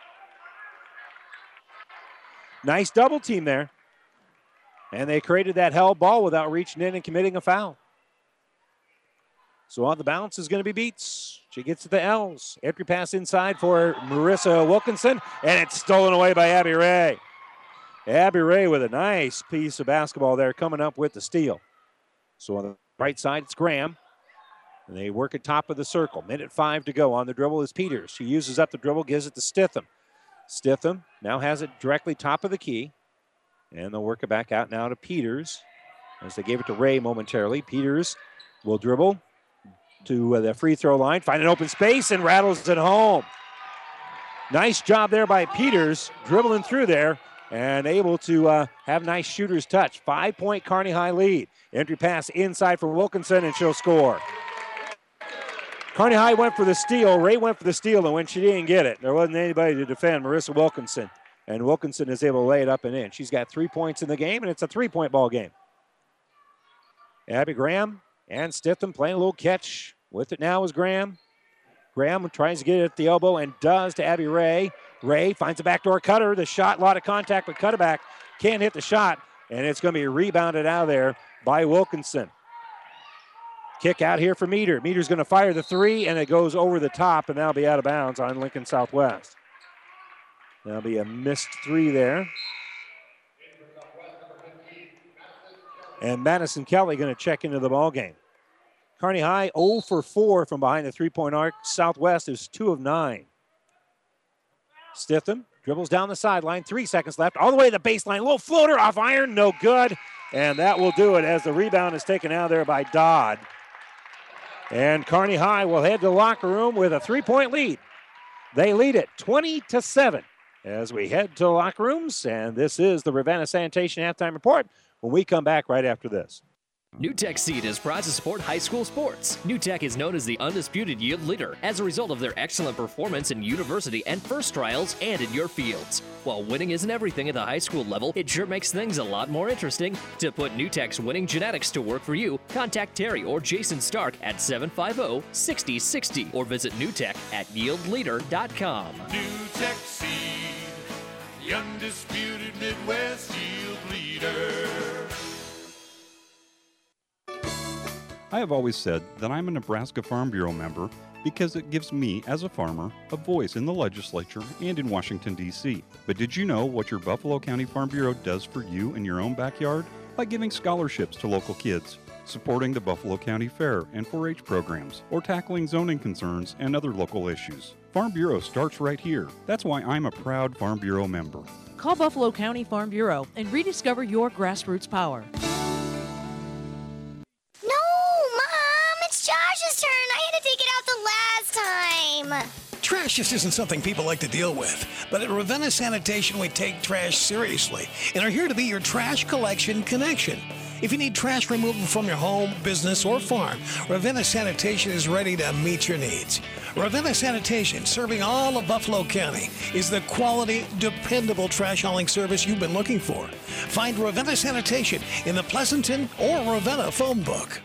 Nice double team there. And they created that hell ball without reaching in and committing a foul. So on the bounce is going to be Beats. She gets to the L's. Entry pass inside for Marissa Wilkinson, and it's stolen away by Abby Ray. Abby Ray with a nice piece of basketball there coming up with the steal. So on the right side, it's Graham. And they work at top of the circle. Minute five to go. On the dribble is Peters. She uses up the dribble, gives it to Stitham. Stitham now has it directly top of the key. And they'll work it back out now to Peters as they gave it to Ray momentarily. Peters will dribble to uh, the free throw line, find an open space, and rattles it home. Nice job there by Peters, dribbling through there and able to uh, have nice shooter's touch. Five-point Kearney High lead. Entry pass inside for Wilkinson, and she'll score. Kearney High went for the steal. Ray went for the steal, and when she didn't get it, there wasn't anybody to defend Marissa Wilkinson. And Wilkinson is able to lay it up and in. She's got three points in the game, and it's a three-point ball game. Abby Graham and Stitham playing a little catch. With it now is Graham. Graham tries to get it at the elbow and does to Abby Ray. Ray finds a backdoor cutter. The shot, a lot of contact, but Cutterback can't hit the shot, and it's going to be rebounded out of there by Wilkinson. Kick out here for Meter. Meter's going to fire the three, and it goes over the top, and that'll be out of bounds on Lincoln Southwest. That'll be a missed three there. And Madison Kelly going to check into the ball game. Kearney High zero for four from behind the three-point arc. Southwest is two of nine. Stitham dribbles down the sideline. Three seconds left. All the way to the baseline. A little floater off iron. No good. And that will do it as the rebound is taken out there by Dodd. And Kearney High will head to the locker room with a three-point lead. They lead it twenty to seven as we head to the locker rooms. And this is the Ravenna Sanitation halftime report when we come back right after this. NewTek Seed is proud to support high school sports. NewTek is known as the undisputed yield leader as a result of their excellent performance in university and first trials and in your fields. While winning isn't everything at the high school level, it sure makes things a lot more interesting. To put NewTek's winning genetics to work for you, contact Terry or Jason Stark at seven five zero, six zero six zero or visit NewTek at yield leader dot com. NewTek Seed, the undisputed Midwest yield leader. I have always said that I'm a Nebraska Farm Bureau member because it gives me, as a farmer, a voice in the legislature and in Washington, D C But did you know what your Buffalo County Farm Bureau does for you in your own backyard? By giving scholarships to local kids, supporting the Buffalo County Fair and four H programs, or tackling zoning concerns and other local issues. Farm Bureau starts right here. That's why I'm a proud Farm Bureau member. Call Buffalo County Farm Bureau and rediscover your grassroots power. Josh's turn. I had to take it out the last time. Trash just isn't something people like to deal with. But at Ravenna Sanitation, we take trash seriously and are here to be your trash collection connection. If you need trash removal from your home, business, or farm, Ravenna Sanitation is ready to meet your needs. Ravenna Sanitation, serving all of Buffalo County, is the quality, dependable trash hauling service you've been looking for. Find Ravenna Sanitation in the Pleasanton or Ravenna phone book.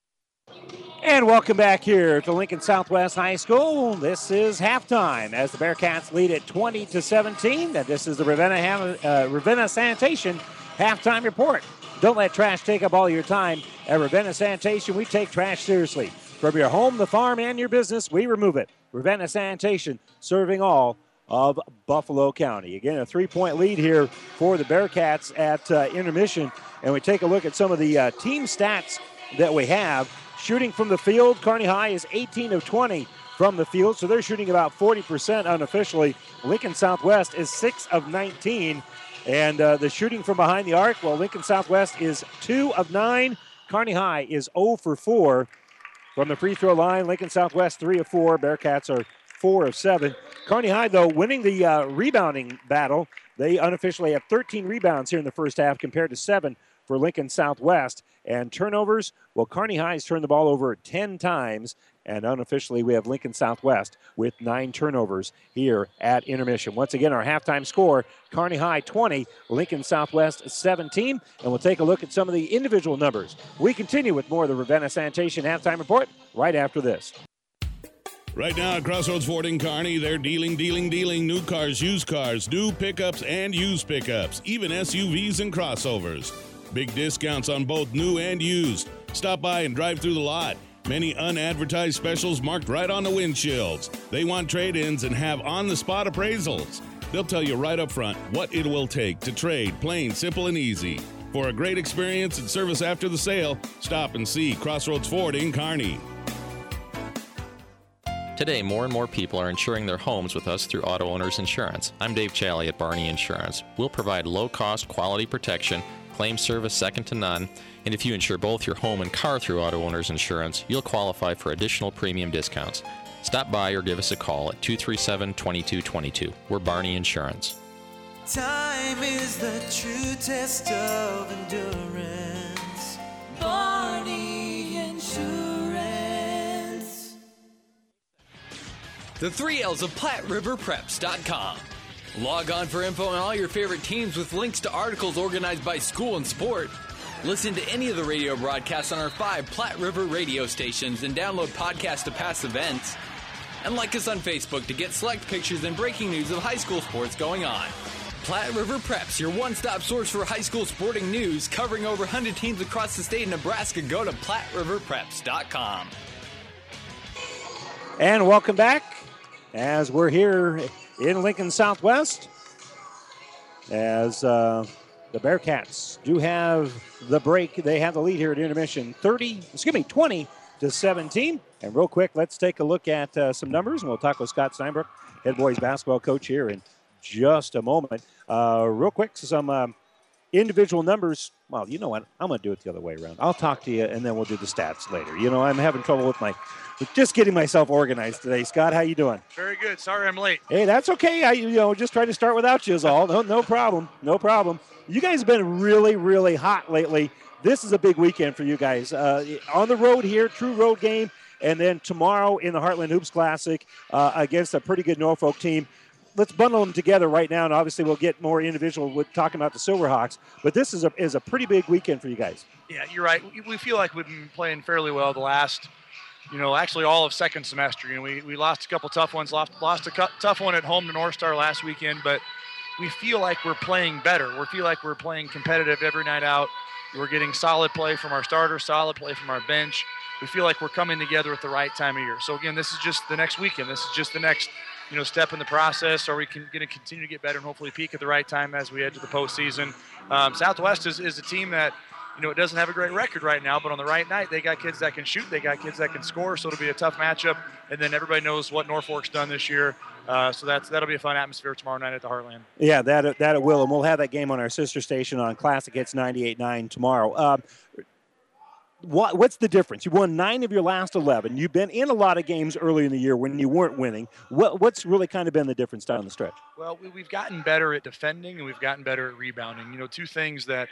And welcome back here to Lincoln Southwest High School. This is halftime as the Bearcats lead at twenty to seventeen. And this is the Ravenna, uh, Ravenna Sanitation halftime report. Don't let trash take up all your time. At Ravenna Sanitation, we take trash seriously. From your home, the farm, and your business, we remove it. Ravenna Sanitation, serving all of Buffalo County. Again, a three-point lead here for the Bearcats at uh, intermission. And we take a look at some of the uh, team stats that we have. Shooting from the field, Kearney High is eighteen of twenty from the field, so they're shooting about forty percent unofficially. Lincoln Southwest is six of nineteen. And uh, the shooting from behind the arc, well, Lincoln Southwest is two of nine. Kearney High is zero for four. From the free throw line, Lincoln Southwest three of four. Bearcats are four of seven. Kearney High, though, winning the uh, rebounding battle. They unofficially have thirteen rebounds here in the first half compared to seven for Lincoln Southwest. And turnovers, well, Kearney High has turned the ball over ten times. And unofficially, we have Lincoln Southwest with nine turnovers here at intermission. Once again, our halftime score, Kearney High twenty, Lincoln Southwest seventeen. And we'll take a look at some of the individual numbers. We continue with more of the Ravenna Sanitation halftime report right after this. Right now at Crossroads Ford in Kearney, they're dealing, dealing, dealing new cars, used cars, new pickups and used pickups, even S U Vs and crossovers. Big discounts on both new and used. Stop by and drive through the lot. Many unadvertised specials marked right on the windshields. They want trade-ins and have on-the-spot appraisals. They'll tell you right up front what it will take to trade, plain, simple, and easy. For a great experience and service after the sale, stop and see Crossroads Ford in Kearney. Today, more and more people are insuring their homes with us through Auto Owners Insurance. I'm Dave Challey at Barney Insurance. We'll provide low-cost, quality protection, claim service second to none, and if you insure both your home and car through Auto Owners Insurance, you'll qualify for additional premium discounts. Stop by or give us a call at two three seven, two two two two. We're Barney Insurance. Time is the true test of endurance. Barney Insurance. The three L's of Platte River Preps dot com. Log on for info on all your favorite teams with links to articles organized by school and sport. Listen to any of the radio broadcasts on our five Platte River radio stations and download podcasts to past events. And like us on Facebook to get select pictures and breaking news of high school sports going on. Platte River Preps, your one-stop source for high school sporting news, covering over one hundred teams across the state of Nebraska. Go to Platte River Preps dot com. And welcome back as we're here in Lincoln Southwest, as uh, the Bearcats do have the break. They have the lead here at intermission, thirty, excuse me, twenty to seventeen. And real quick, let's take a look at uh, some numbers, and we'll talk with Scott Steinbrook, head boys basketball coach, here in just a moment. Uh, real quick, some um, individual numbers. Well, you know what? I'm going to do it the other way around. I'll talk to you, and then we'll do the stats later. You know, I'm having trouble with my, with just getting myself organized today. Scott, how you doing? Very good. Sorry I'm late. Hey, that's okay. I, you know, just trying to start without you is all. No, no problem. No problem. You guys have been really, really hot lately. This is a big weekend for you guys. Uh, on the road here, true road game, and then tomorrow in the Heartland Hoops Classic uh, against a pretty good Norfolk team. Let's bundle them together right now, and obviously we'll get more individual with talking about the Silverhawks. But this is a is a pretty big weekend for you guys. Yeah, you're right. We, we feel like we've been playing fairly well the last, you know, actually all of second semester. You know, we, we lost a couple tough ones, lost, lost a cu- tough one at home to North Star last weekend, but we feel like we're playing better. We feel like we're playing competitive every night out. We're getting solid play from our starters, solid play from our bench. We feel like we're coming together at the right time of year. So, again, this is just the next weekend. This is just the next, you know, step in the process. Are we going to continue to get better and hopefully peak at the right time as we head to the postseason? Um, Southwest is, is a team that, you know, it doesn't have a great record right now, but on the right night, they got kids that can shoot. They got kids that can score, so it'll be a tough matchup. And then everybody knows what Norfolk's done this year. Uh, so that's that'll be a fun atmosphere tomorrow night at the Heartland. Yeah, that that it will, and we'll have that game on our sister station on Classic Hits ninety-eight point nine tomorrow. Uh, what what's the difference? You won nine of your last eleven. You've been in a lot of games early in the year when you weren't winning. What what's really kind of been the difference down the stretch? Well, we, we've gotten better at defending and we've gotten better at rebounding. You know, two things that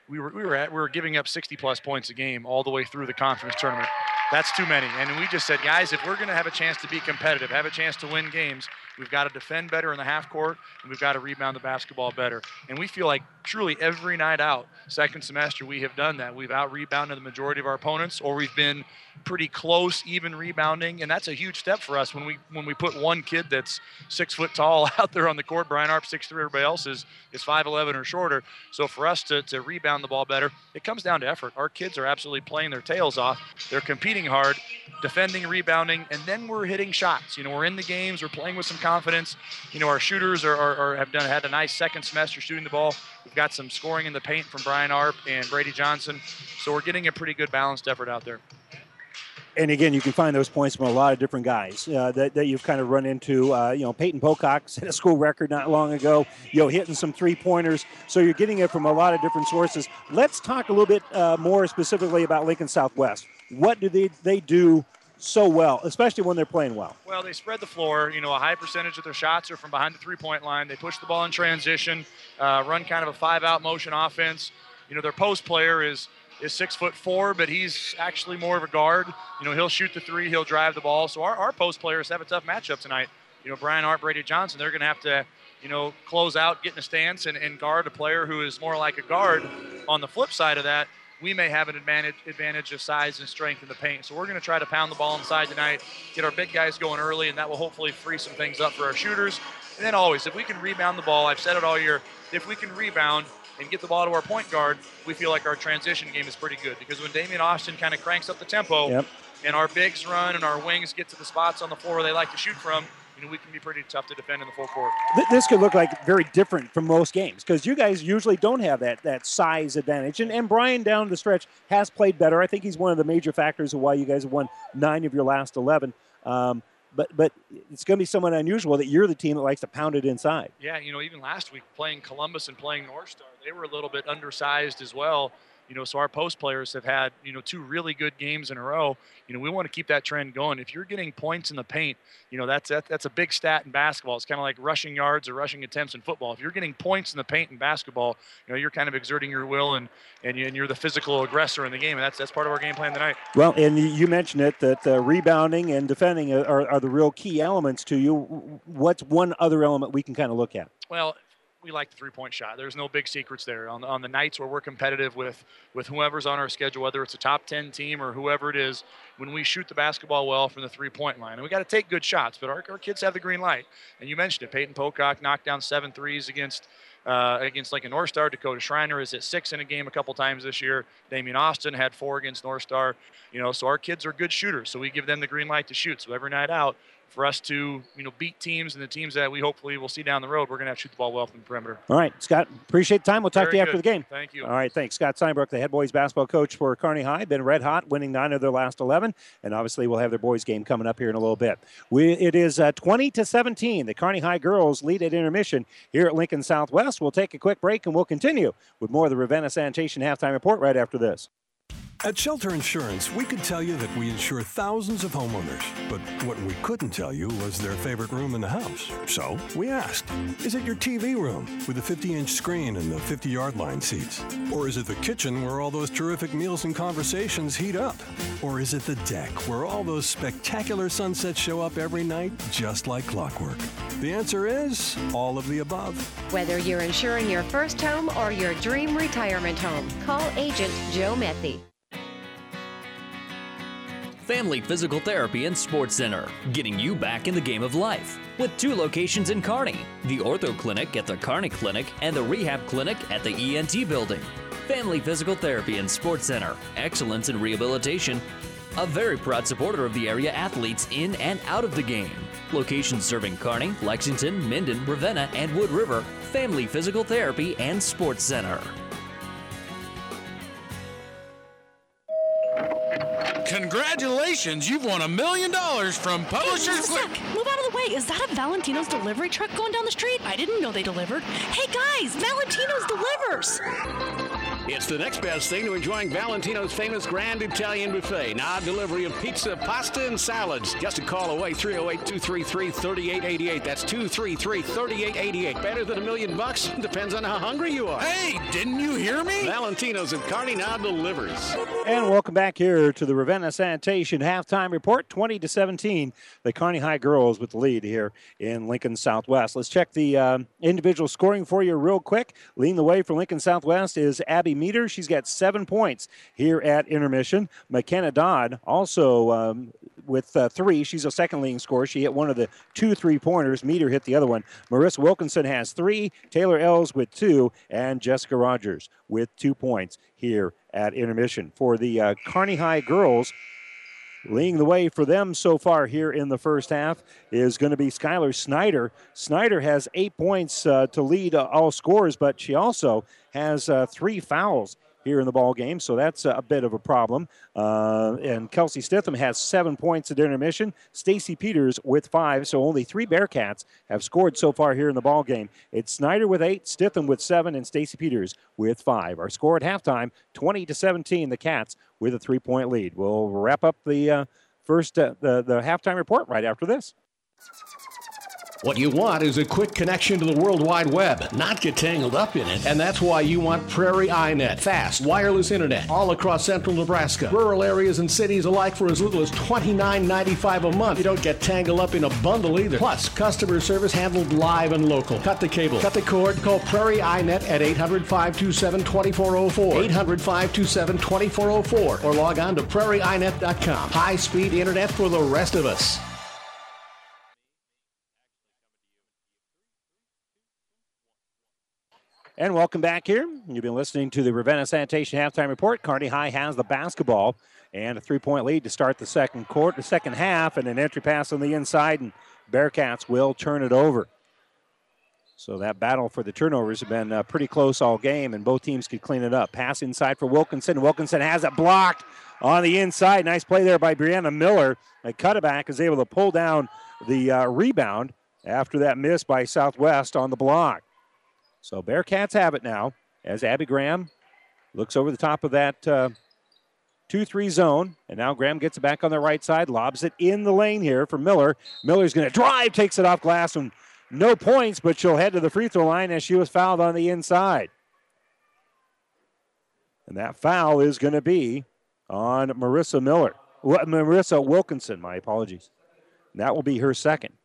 we were we were at we were giving up sixty plus points a game all the way through the conference tournament. That's too many. And we just said, guys, if we're going to have a chance to be competitive, have a chance to win games, we've got to defend better in the half court, and we've got to rebound the basketball better. And we feel like truly every night out, second semester, we have done that. We've out-rebounded the majority of our opponents, or we've been pretty close, even rebounding. And that's a huge step for us when we when we put one kid that's six foot tall out there on the court. Brian Arp, six three, everybody else is, is five eleven or shorter. So for us to, to rebound the ball better, it comes down to effort. Our kids are absolutely playing their tails off. They're competing hard, defending, rebounding, and then we're hitting shots. You know, we're in the games, we're playing with some confidence. You know, our shooters are, are, are have done had a nice second semester shooting the ball. We've got some scoring in the paint from Brian Arp and Brady Johnson. So we're getting a pretty good balanced effort out there. And again, you can find those points from a lot of different guys uh, that, that you've kind of run into. Uh, you know, Peyton Pocock set a school record not long ago, you know, hitting some three-pointers. So you're getting it from a lot of different sources. Let's talk a little bit uh, more specifically about Lincoln Southwest. What do they, they do so well, especially when they're playing well? Well, they spread the floor. You know, a high percentage of their shots are from behind the three-point line. They push the ball in transition, uh, run kind of a five-out motion offense. You know, their post player is – is six foot four, but he's actually more of a guard. You know, he'll shoot the three, he'll drive the ball. So our, our post players have a tough matchup tonight. You know, Brian Arp, Brady Johnson, they're going to have to, you know, close out, get in a stance, and, and guard a player who is more like a guard. On the flip side of that, we may have an advantage advantage of size and strength in the paint. So we're going to try to pound the ball inside tonight, get our big guys going early, and that will hopefully free some things up for our shooters. And then always, if we can rebound the ball, I've said it all year, if we can rebound and get the ball to our point guard, we feel like our transition game is pretty good. Because when Damian Austin kind of cranks up the tempo, yep, and our bigs run and our wings get to the spots on the floor where they like to shoot from, you know, we can be pretty tough to defend in the full court. This could look like very different from most games because you guys usually don't have that that size advantage. And, and Brian down the stretch has played better. I think he's one of the major factors of why you guys have won nine of your last eleven. Um, But but it's going to be somewhat unusual that you're the team that likes to pound it inside. Yeah, you know, even last week playing Columbus and playing North Star, they were a little bit undersized as well. You know, so our post players have had, you know, two really good games in a row. You know, we want to keep that trend going. If you're getting points in the paint, you know, that's that, that's a big stat in basketball. It's kind of like rushing yards or rushing attempts in football. If you're getting points in the paint in basketball, you know, you're kind of exerting your will and and, you, and you're the physical aggressor in the game. And that's that's part of our game plan tonight. Well, and you mentioned it that uh, rebounding and defending are, are the real key elements to you. What's one other element we can kind of look at? Well, we like the three-point shot. There's no big secrets there. On the, on the nights where we're competitive with, with whoever's on our schedule, whether it's a top ten team or whoever it is, when we shoot the basketball well from the three-point line. And we got to take good shots, but our, our kids have the green light. And you mentioned it. Peyton Pocock knocked down seven threes against uh, against Lincoln North Star. Dakota Schreiner is at six in a game a couple times this year. Damian Austin had four against North Star. You know, so our kids are good shooters, so we give them the green light to shoot. So every night out, for us to, you know, beat teams and the teams that we hopefully will see down the road, we're going to have to shoot the ball well from the perimeter. All right, Scott, appreciate the time. We'll talk Very to you good. after the game. Thank you. All right, thanks. Scott Steinbrook, the head boys basketball coach for Kearney High, been red hot, winning nine of their last eleven, and obviously we'll have their boys game coming up here in a little bit. We, it is uh, twenty to seventeen. The Kearney High girls lead at intermission here at Lincoln Southwest. We'll take a quick break and we'll continue with more of the Ravenna Sanitation halftime report right after this. At Shelter Insurance, we could tell you that we insure thousands of homeowners, but what we couldn't tell you was their favorite room in the house. So we asked, is it your T V room with the fifty-inch screen and the fifty-yard line seats? Or is it the kitchen where all those terrific meals and conversations heat up? Or is it the deck where all those spectacular sunsets show up every night just like clockwork? The answer is all of the above. Whether you're insuring your first home or your dream retirement home, call agent Joe Methy. Family Physical Therapy and Sports Center, getting you back in the game of life. With two locations in Kearney, the Ortho Clinic at the Kearney Clinic and the Rehab Clinic at the E N T Building. Family Physical Therapy and Sports Center, excellence in rehabilitation. A very proud supporter of the area athletes in and out of the game. Locations serving Kearney, Lexington, Minden, Ravenna, and Wood River. Family Physical Therapy and Sports Center. Congratulations, you've won a million dollars from Publishers. Hey, move out of the way. Is that a Valentino's delivery truck going down the street? I didn't know they delivered. Hey guys, Valentino's delivers. It's the next best thing to enjoying Valentino's famous Grand Italian Buffet. Now delivery of pizza, pasta, and salads. Just a call away, three oh eight, two three three, three eight eight eight. That's two three three, three eight eight eight. Better than a million bucks? Depends on how hungry you are. Hey, didn't you hear me? Valentino's at Kearney now delivers. And welcome back here to the Ravenna Sanitation halftime report. twenty to seventeen, the Kearney High girls with the lead here in Lincoln Southwest. Let's check the um, individual scoring for you real quick. Leading the way for Lincoln Southwest is Abby Meter. She's got seven points here at intermission. McKenna Dodd also um, with uh, three. She's a second leading scorer. She hit one of the two three-pointers. Meter hit the other one. Marissa Wilkinson has three. Taylor Ells with two. And Jessica Rogers with two points here at intermission. For the uh, Kearney High girls, leading the way for them so far here in the first half is going to be Skylar Snyder. Snyder has eight points uh, to lead uh, all scores, but she also has uh, three fouls here in the ball game, so that's a bit of a problem. Uh, and Kelsey Stitham has seven points at intermission. Stacy Peters with five, so only three Bearcats have scored so far here in the ball game. It's Snyder with eight, Stitham with seven, and Stacy Peters with five. Our score at halftime, twenty to seventeen, the Cats with a three-point lead. We'll wrap up the uh, first uh, the, the halftime report right after this. What you want is a quick connection to the World Wide Web, not get tangled up in it. And that's why you want Prairie iNet. Fast, wireless internet all across central Nebraska. Rural areas and cities alike for as little as twenty-nine ninety-five a month. You don't get tangled up in a bundle either. Plus, customer service handled live and local. Cut the cable, cut the cord, call Prairie iNet at eight hundred, five two seven, two four zero four, eight hundred, five two seven, two four zero four, or log on to prairie i net dot com. High-speed internet for the rest of us. And welcome back here. You've been listening to the Ravenna Sanitation halftime report. Kearney High has the basketball and a three-point lead to start the second quarter, the second half, and an entry pass on the inside, and Bearcats will turn it over. So that battle for the turnovers have been uh, pretty close all game, and both teams could clean it up. Pass inside for Wilkinson. Wilkinson has it blocked on the inside. Nice play there by Brianna Miller. A cutback is able to pull down the uh, rebound after that miss by Southwest on the block. So Bearcats have it now as Abby Graham looks over the top of that uh, two three zone. And now Graham gets it back on the right side, lobs it in the lane here for Miller. Miller's going to drive, takes it off glass, and no points, but she'll head to the free throw line as she was fouled on the inside. And that foul is going to be on Marissa Miller. Marissa Wilkinson, my apologies. And that will be her second.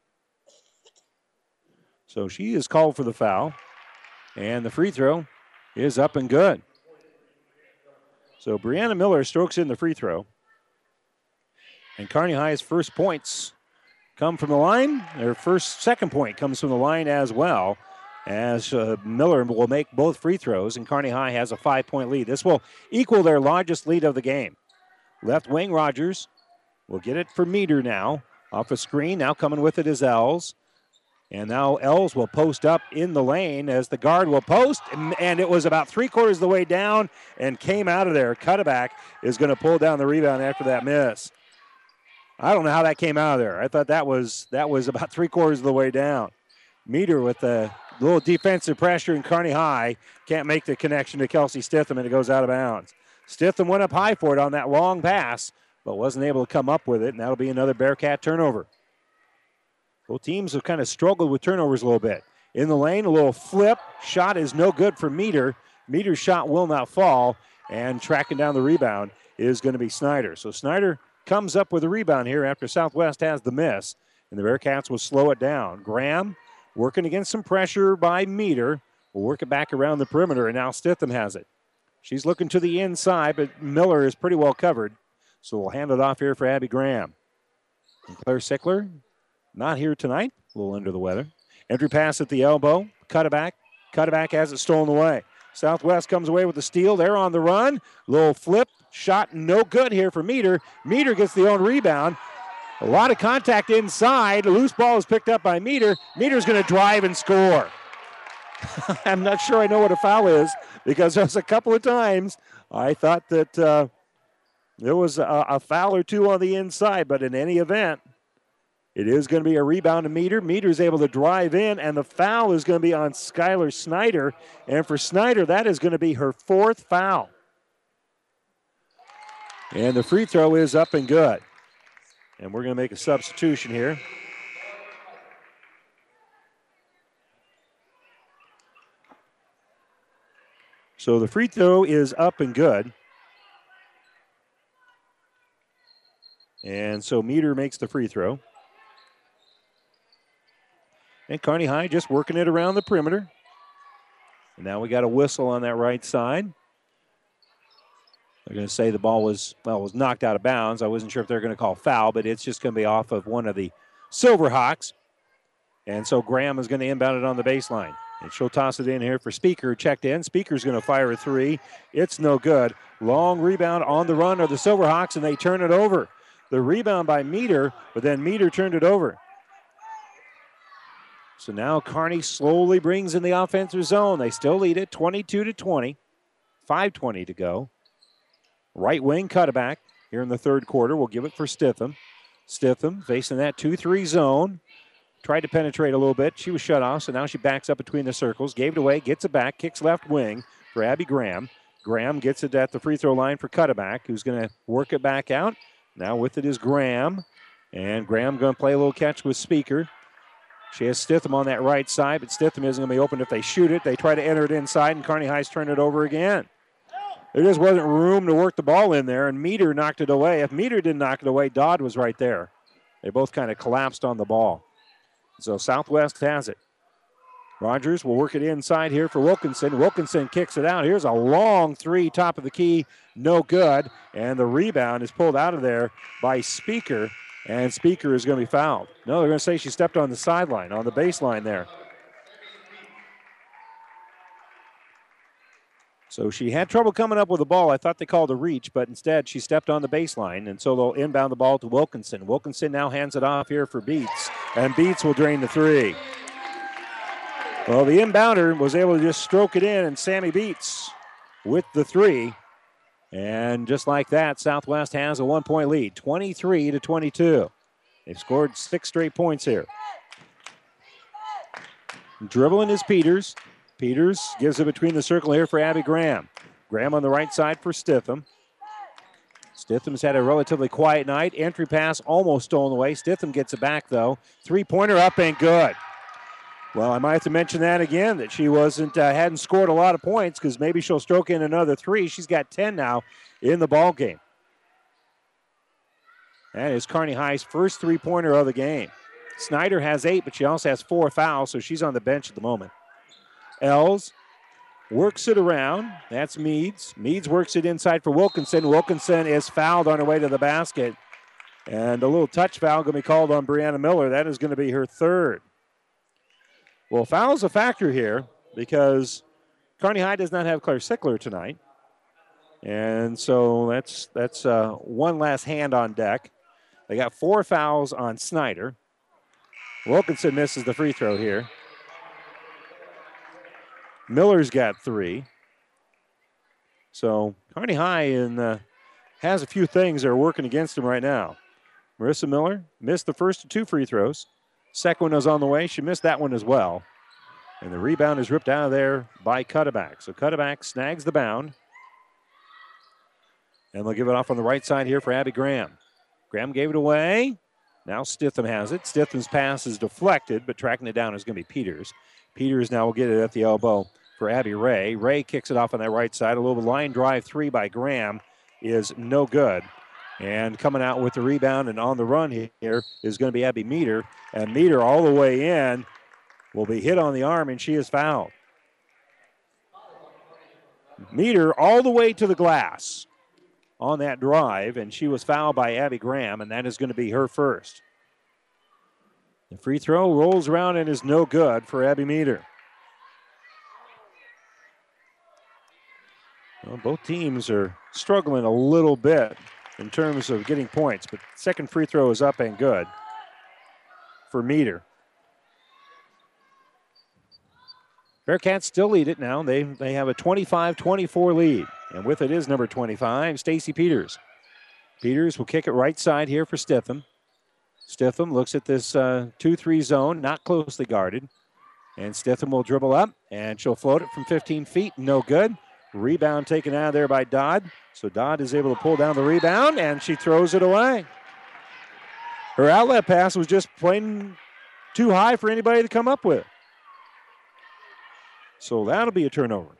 So she is called for the foul. And the free throw is up and good. So Brianna Miller strokes in the free throw. And Kearney High's first points come from the line. Their first, second point comes from the line as well, as uh, Miller will make both free throws, and Kearney High has a five-point lead. This will equal their largest lead of the game. Left wing Rogers will get it for Meter now. Off a screen, now coming with it is Ells. And now Ells will post up in the lane as the guard will post, and it was about three-quarters of the way down and came out of there. Cutback is going to pull down the rebound after that miss. I don't know how that came out of there. I thought that was that was about three-quarters of the way down. Meter with a little defensive pressure in Kearney High. Can't make the connection to Kelsey Stitham, and it goes out of bounds. Stitham went up high for it on that long pass, but wasn't able to come up with it, and that'll be another Bearcat turnover. Both teams have kind of struggled with turnovers a little bit. In the lane, a little flip. Shot is no good for Meter. Meter's shot will not fall, and tracking down the rebound is going to be Snyder. So Snyder comes up with a rebound here after Southwest has the miss, and the Bearcats will slow it down. Graham working against some pressure by Meter. Will work it back around the perimeter, and now Stitham has it. She's looking to the inside, but Miller is pretty well covered. So we'll hand it off here for Abby Graham. And Claire Sickler, not here tonight, a little under the weather. Entry pass at the elbow, cut it back. Cut it back has it stolen away. Southwest comes away with the steal. They're on the run. Little flip, shot no good here for Meter. Meter gets the own rebound. A lot of contact inside. A loose ball is picked up by Meter. Meter's going to drive and score. I'm not sure I know what a foul is because there was a couple of times I thought that uh, there was a, a foul or two on the inside, but in any event, It is going to be a rebound to Meter. Meter's able to drive in, and the foul is going to be on Skylar Snyder. And for Snyder, that is going to be her fourth foul. And the free throw is up and good. And we're going to make a substitution here. So the free throw is up and good. And so Meter makes the free throw. And Kearney High just working it around the perimeter. And now we got a whistle on that right side. They're going to say the ball was, well, was knocked out of bounds. I wasn't sure if they're going to call foul, but it's just going to be off of one of the Silverhawks. And so Graham is going to inbound it on the baseline. And she'll toss it in here for Speaker, checked in. Speaker's going to fire a three. It's no good. Long rebound on the run of the Silverhawks, and they turn it over. The rebound by Meter, but then Meter turned it over. So now Kearney slowly brings in the offensive zone. They still lead it twenty-two to twenty. five twenty to go. Right wing cutback here in the third quarter. We'll give it for Stitham. Stitham facing that two three zone. Tried to penetrate a little bit. She was shut off, so now she backs up between the circles. Gave it away, gets it back, kicks left wing for Abby Graham. Graham gets it at the free throw line for Cutterback, who's going to work it back out. Now with it is Graham. And Graham going to play a little catch with Speaker. She has Stitham on that right side, but Stitham isn't going to be open if they shoot it. They try to enter it inside, and Kearney High's turned it over again. There just wasn't room to work the ball in there, and Meter knocked it away. If Meter didn't knock it away, Dodd was right there. They both kind of collapsed on the ball. So Southwest has it. Rogers will work it inside here for Wilkinson. Wilkinson kicks it out. Here's a long three, top of the key, no good. And the rebound is pulled out of there by Speaker, and Speaker is going to be fouled. No, they're going to say she stepped on the sideline, on the baseline there. So she had trouble coming up with the ball. I thought they called a reach, but instead she stepped on the baseline, and so they'll inbound the ball to Wilkinson. Wilkinson now hands it off here for Beats, and Beats will drain the three. Well, the inbounder was able to just stroke it in, and Sammy Beats with the three. And just like that, Southwest has a one-point lead, twenty-three to twenty-two. They've scored six straight points here. Dribbling is Peters. Peters gives it between the circle here for Abby Graham. Graham on the right side for Stitham. Stitham's had a relatively quiet night. Entry pass almost stolen away. Stitham gets it back, though. Three-pointer up and good. Well, I might have to mention that again, that she wasn't uh, hadn't scored a lot of points, because maybe she'll stroke in another three. She's got ten now in the ball game. That is Kearney High's first three-pointer of the game. Snyder has eight, but she also has four fouls, so she's on the bench at the moment. Els works it around. That's Meads. Meads works it inside for Wilkinson. Wilkinson is fouled on her way to the basket. And a little touch foul going to be called on Brianna Miller. That is going to be her third. Well, foul's a factor here because Kearney High does not have Claire Sickler tonight. And so that's that's uh, one last hand on deck. They got four fouls on Snyder. Wilkinson misses the free throw here. Miller's got three. So Kearney High in, uh, has a few things that are working against him right now. Marissa Miller missed the first two free throws. Second one was on the way. She missed that one as well. And the rebound is ripped out of there by Cutterback. So Cutterback snags the bound. And they'll give it off on the right side here for Abby Graham. Graham gave it away. Now Stitham has it. Stitham's pass is deflected, but tracking it down is going to be Peters. Peters now will get it at the elbow for Abby Ray. Ray kicks it off on that right side. A little line drive three by Graham is no good. And coming out with the rebound and on the run here is going to be Abby Meter. And Meter all the way in will be hit on the arm, and she is fouled. Meter all the way to the glass on that drive, and she was fouled by Abby Graham, and that is going to be her first. The free throw rolls around and is no good for Abby Meter. Well, both teams are struggling a little bit in terms of getting points, but second free throw is up and good for Meter. Bearcats still lead it now. They, they have a twenty-five twenty-four lead, and with it is number twenty-five, Stacy Peters. Peters will kick it right side here for Stitham. Stitham looks at this two three uh, zone, not closely guarded. And Stitham will dribble up, and she'll float it from fifteen feet. No good. Rebound taken out of there by Dodd. So Dodd is able to pull down the rebound, and she throws it away. Her outlet pass was just plain too high for anybody to come up with. So that'll be a turnover.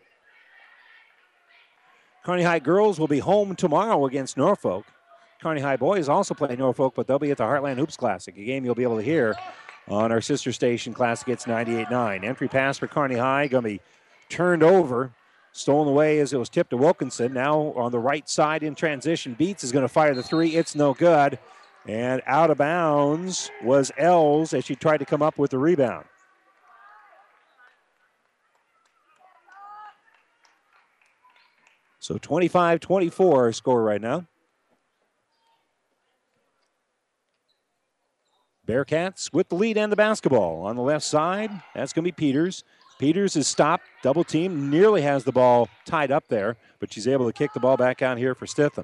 Kearney High girls will be home tomorrow against Norfolk. Kearney High boys also play Norfolk, but they'll be at the Heartland Hoops Classic, a game you'll be able to hear on our sister station, Classic Hits ninety-eight point nine. Entry pass for Kearney High, going to be turned over, stolen away as it was tipped to Wilkinson. Now on the right side in transition, Beats is going to fire the three. It's no good. And out of bounds was Els as she tried to come up with the rebound. So twenty-five twenty-four score right now. Bearcats with the lead and the basketball. On the left side, that's going to be Peters. Peters is stopped, double team, nearly has the ball tied up there, but she's able to kick the ball back out here for Stitham.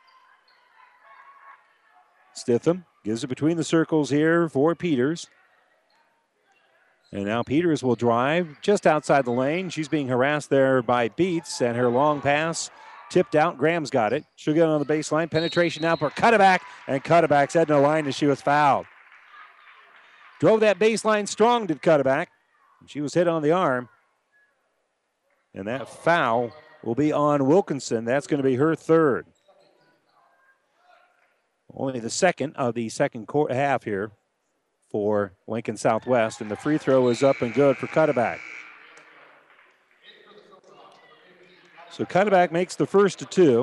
Stitham gives it between the circles here for Peters. And now Peters will drive just outside the lane. She's being harassed there by Beats, and her long pass tipped out. Graham's got it. She'll get on the baseline. Penetration now for Cutterback, and Cutterback's heading the line as she was fouled. Drove that baseline strong, did Cutterback. She was hit on the arm. And that foul will be on Wilkinson. That's going to be her third. Only the second of the second quarter half here for Lincoln Southwest. And the free throw is up and good for Cutterback. So Cutterback makes the first to two.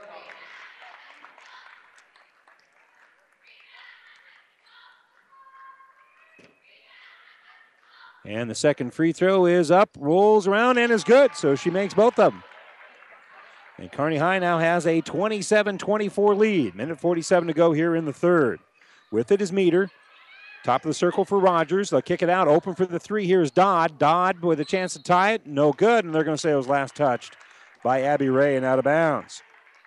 And the second free throw is up, rolls around, and is good. So she makes both of them. And Kearney High now has a twenty-seven twenty-four lead. Minute forty-seven to go here in the third. With it is Meter. Top of the circle for Rogers. They'll kick it out. Open for the three. Here's Dodd. Dodd with a chance to tie it. No good. And they're going to say it was last touched by Abby Ray and out of bounds.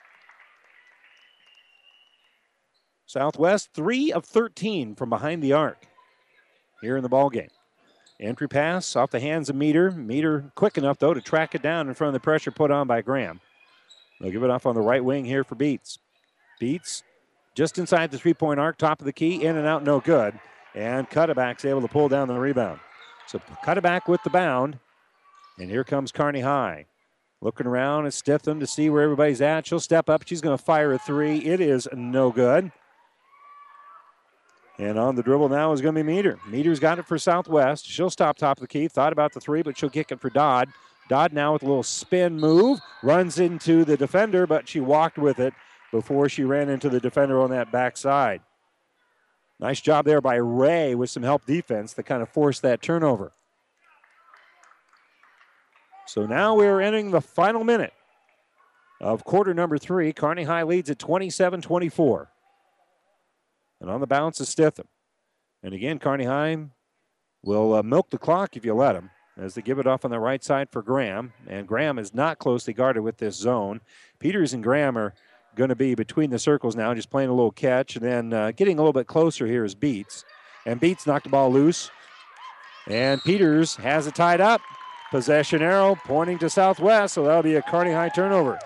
Southwest, three of thirteen from behind the arc here in the ballgame. Entry pass off the hands of Meter. Meter quick enough, though, to track it down in front of the pressure put on by Graham. They'll give it off on the right wing here for Beats. Beats just inside the three-point arc, top of the key, in and out, no good. And Cutterback's able to pull down the rebound. So Cutterback with the bound. And here comes Kearney High. Looking around at Stitham to see where everybody's at. She'll step up. She's going to fire a three. It is no good. And on the dribble now is going to be Meter. Meter's got it for Southwest. She'll stop top of the key. Thought about the three, but she'll kick it for Dodd. Dodd now with a little spin move. Runs into the defender, but she walked with it before she ran into the defender on that backside. Nice job there by Ray with some help defense that kind of forced that turnover. So now we're entering the final minute of quarter number three. Kearney High leads at twenty-seven twenty-four. And on the bounce is Stitham. And again, Kearney High will uh, milk the clock if you let them as they give it off on the right side for Graham. And Graham is not closely guarded with this zone. Peters and Graham are going to be between the circles now, just playing a little catch. And then uh, getting a little bit closer here is Beats. And Beats knocked the ball loose. And Peters has it tied up. Possession arrow pointing to Southwest, so that'll be a Kearney High turnover.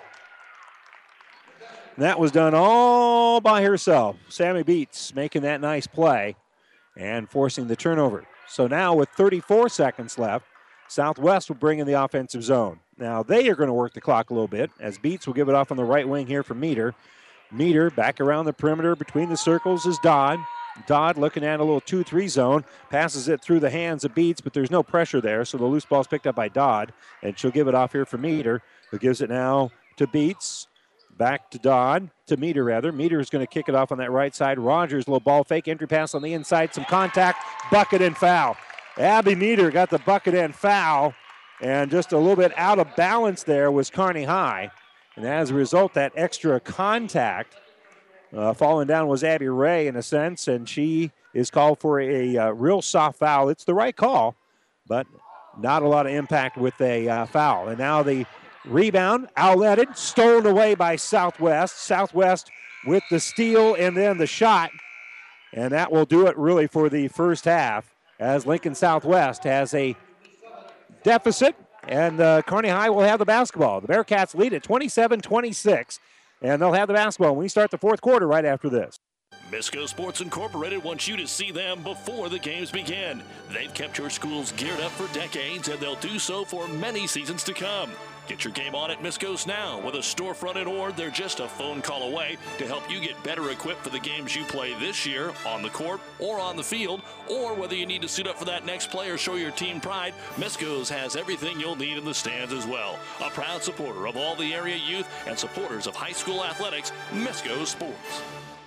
That was done all by herself. Sammy Beats making that nice play and forcing the turnover. So now with thirty-four seconds left, Southwest will bring in the offensive zone. Now they are going to work the clock a little bit as Beats will give it off on the right wing here for Meter. Meter back around the perimeter between the circles is Dodd. Dodd looking at a little two three zone, passes it through the hands of Beats, but there's no pressure there, so the loose ball's picked up by Dodd, and she'll give it off here for Meter, who gives it now to Beats. Back to Dodd, to Meter rather. Meter is going to kick it off on that right side. Rogers, little ball fake, entry pass on the inside, some contact, bucket and foul. Abby Meter got the bucket and foul, and just a little bit out of balance there was Kearney High. And as a result, that extra contact uh, falling down was Abby Ray in a sense, and she is called for a uh, real soft foul. It's the right call, but not a lot of impact with a uh, foul. And now the rebound, outletted, stolen away by Southwest. Southwest with the steal and then the shot. And that will do it really for the first half as Lincoln Southwest has a deficit, and uh, Kearney High will have the basketball. The Bearcats lead at twenty-seven twenty-six, and they'll have the basketball when we start the fourth quarter right after this. Misco Sports Incorporated wants you to see them before the games begin. They've kept your schools geared up for decades, and they'll do so for many seasons to come. Get your game on at Misco's now. With a storefront in Ord, they're just a phone call away to help you get better equipped for the games you play this year on the court or on the field, or whether you need to suit up for that next play or show your team pride, Misco's has everything you'll need in the stands as well. A proud supporter of all the area youth and supporters of high school athletics, Misco Sports.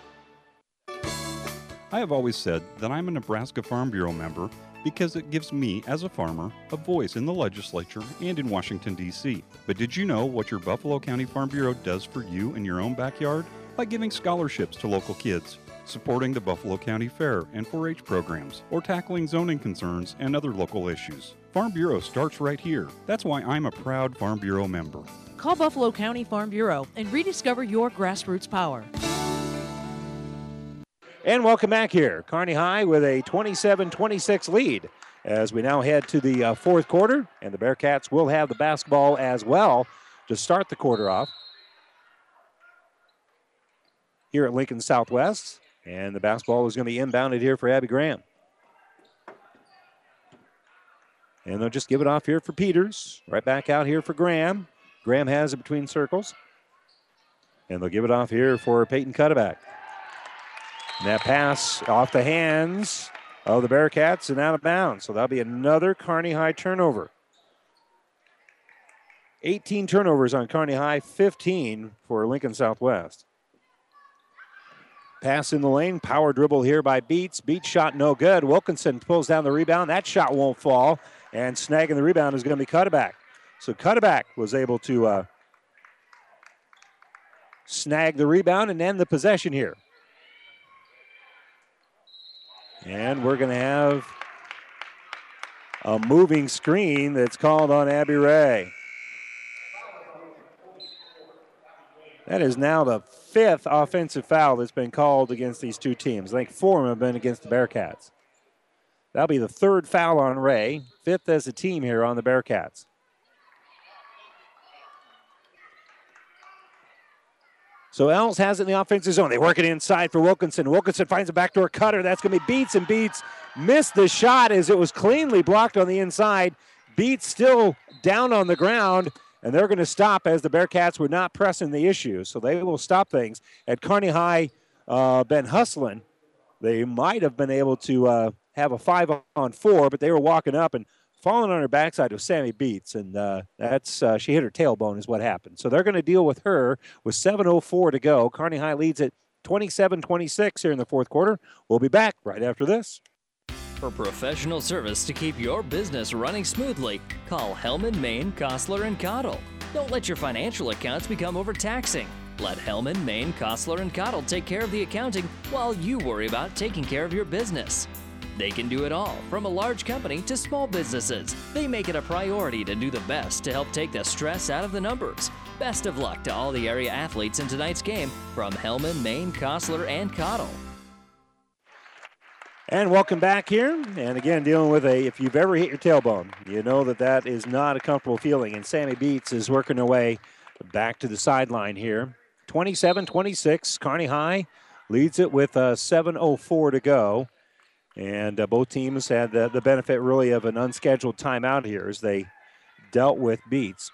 I have always said that I'm a Nebraska Farm Bureau member because it gives me, as a farmer, a voice in the legislature and in Washington, D C But did you know what your Buffalo County Farm Bureau does for you in your own backyard? By giving scholarships to local kids, supporting the Buffalo County Fair and four H programs, or tackling zoning concerns and other local issues. Farm Bureau starts right here. That's why I'm a proud Farm Bureau member. Call Buffalo County Farm Bureau and rediscover your grassroots power. And welcome back here. Kearney High with a twenty-seven twenty-six lead as we now head to the uh, fourth quarter, and the Bearcats will have the basketball as well to start the quarter off here at Lincoln Southwest. And the basketball is going to be inbounded here for Abby Graham. And they'll just give it off here for Peters. Right back out here for Graham. Graham has it between circles. And they'll give it off here for Peyton Cutterback. And that pass off the hands of the Bearcats and out of bounds. So that'll be another Kearney High turnover. eighteen turnovers on Kearney High, fifteen for Lincoln Southwest. Pass in the lane, power dribble here by Beats. Beats shot no good. Wilkinson pulls down the rebound. That shot won't fall. And snagging the rebound is going to be Cutterback. So Cutterback was able to uh, snag the rebound and end the possession here. And we're going to have a moving screen that's called on Abby Ray. That is now the fifth offensive foul that's been called against these two teams. I think four of them have been against the Bearcats. That'll be the third foul on Ray, fifth as a team here on the Bearcats. So Els has it in the offensive zone. They work it inside for Wilkinson. Wilkinson finds a backdoor cutter. That's going to be Beats, and Beats missed the shot as it was cleanly blocked on the inside. Beats still down on the ground, and they're going to stop as the Bearcats were not pressing the issue. So they will stop things. At Kearney High, uh, been hustling. They might have been able to uh, have a five on four, but they were walking up and falling on her backside was Sammy Beats, and uh, that's uh, she hit her tailbone is what happened. So they're going to deal with her with seven oh four to go. Kearney High leads at twenty-seven twenty-six here in the fourth quarter. We'll be back right after this. For professional service to keep your business running smoothly, call Hellman, Maine, Kostler, and Cottle. Don't let your financial accounts become overtaxing. Let Hellman, Maine, Kostler, and Cottle take care of the accounting while you worry about taking care of your business. They can do it all, from a large company to small businesses. They make it a priority to do the best to help take the stress out of the numbers. Best of luck to all the area athletes in tonight's game from Hellman, Maine, Kostler, and Cottle. And welcome back here. And again, dealing with a, if you've ever hit your tailbone, you know that that is not a comfortable feeling. And Sammy Beats is working her way back to the sideline here. twenty-seven twenty-six, Kearney High leads it with uh, seven oh four to go. And uh, both teams had the, the benefit really of an unscheduled timeout here as they dealt with Beats.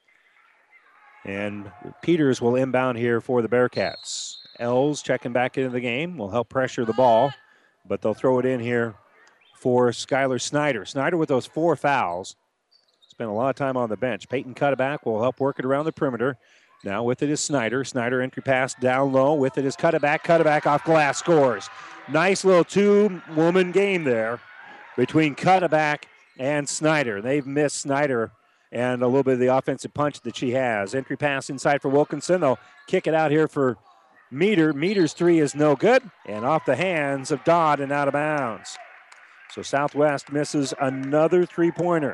And Peters will inbound here for the Bearcats. Els checking back into the game will help pressure the ball, but they'll throw it in here for Skylar Snyder. Snyder with those four fouls. Spent a lot of time on the bench. Peyton Cutterback will help work it around the perimeter. Now with it is Snyder. Snyder entry pass down low. With it is Cutterback. Cutterback off glass scores. Nice little two-woman game there between Cutterback and Snyder. They've missed Snyder and a little bit of the offensive punch that she has. Entry pass inside for Wilkinson. They'll kick it out here for Meter. Meter's three is no good. And off the hands of Dodd and out of bounds. So Southwest misses another three-pointer.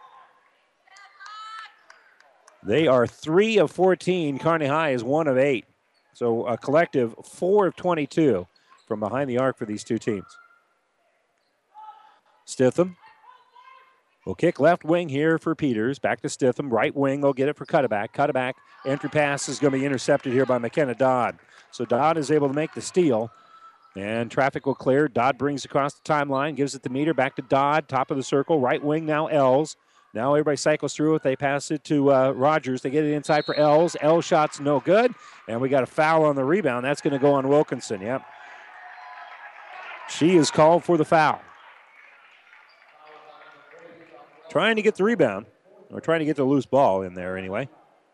They are three of fourteen. Kearney High is one of eight. So a collective four of twenty-two from behind the arc for these two teams. Stitham will kick left wing here for Peters. Back to Stitham. Right wing, they'll get it for Cutterback. Cutterback, entry pass is going to be intercepted here by McKenna Dodd. So Dodd is able to make the steal. And traffic will clear. Dodd brings across the timeline, gives it to Meter. Back to Dodd, top of the circle. Right wing now, Els. Now everybody cycles through it. They pass it to uh, Rogers. They get it inside for Els. Els shot's no good. And we got a foul on the rebound. That's going to go on Wilkinson. Yep. She is called for the foul. Trying to get the rebound, or trying to get the loose ball in there anyway.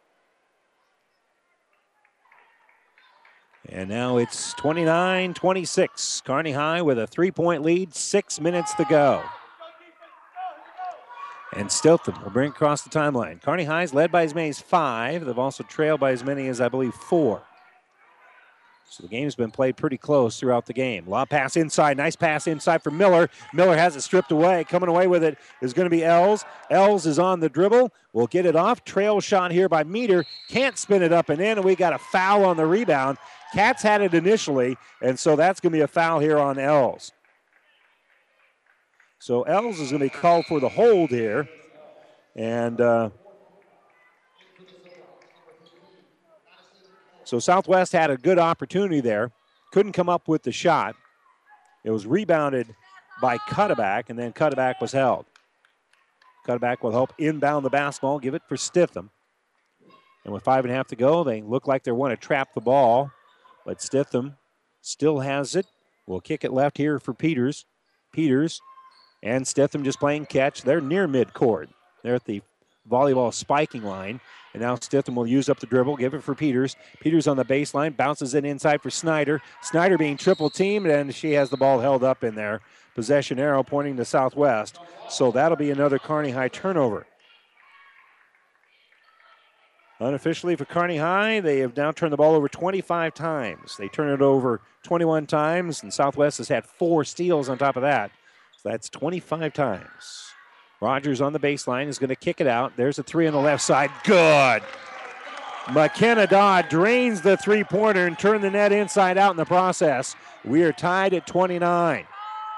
And now it's twenty-nine twenty-six. Kearney High with a three-point lead, six minutes to go. And Stitham will bring it across the timeline. Kearney High's led by as many as five. They've also trailed by as many as, I believe, four. So the game's been played pretty close throughout the game. Lob pass inside. Nice pass inside for Miller. Miller has it stripped away. Coming away with it is going to be Els. Els is on the dribble. Will get it off. Trail shot here by Meter. Can't spin it up and in, and we got a foul on the rebound. Cats had it initially, and so that's going to be a foul here on Els. So Els is going to be called for the hold here. And uh, so Southwest had a good opportunity there. Couldn't come up with the shot. It was rebounded by Cutterback, and then Cutterback was held. Cutterback will help inbound the basketball, give it for Stitham. And with five and a half to go, they look like they want to trap the ball. But Stitham still has it. We'll kick it left here for Peters. Peters and Stitham just playing catch. They're near midcourt. They're at the volleyball spiking line. And now Stitham will use up the dribble, give it for Peters. Peters on the baseline, bounces it inside for Snyder. Snyder being triple teamed, and she has the ball held up in there. Possession arrow pointing to Southwest. So that'll be another Kearney High turnover. Unofficially for Kearney High, they have now turned the ball over twenty-five times. They turn it over twenty-one times, and Southwest has had four steals on top of that. So that's twenty-five times. Rogers on the baseline is going to kick it out. There's a three on the left side. Good. McKenna Dodd drains the three-pointer and turned the net inside out in the process. We are tied at twenty-nine.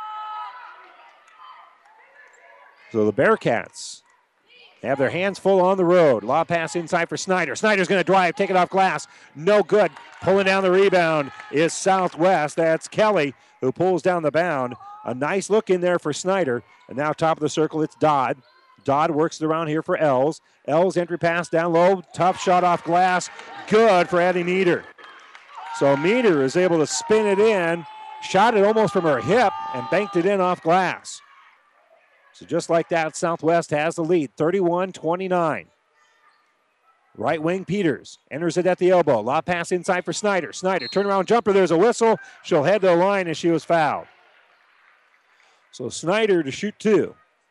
So the Bearcats have their hands full on the road. Lob pass inside for Snyder. Snyder's going to drive, take it off glass. No good. Pulling down the rebound is Southwest. That's Kelly who pulls down the bound. A nice look in there for Snyder. And now top of the circle, it's Dodd. Dodd works it around here for Els. Els entry pass down low. Tough shot off glass. Good for Addie Meter. So Meter is able to spin it in. Shot it almost from her hip and banked it in off glass. So just like that, Southwest has the lead, thirty-one twenty-nine. Right wing Peters enters it at the elbow. Lob pass inside for Snyder. Snyder, turnaround jumper. There's a whistle. She'll head to the line as she was fouled. So Snyder to shoot two.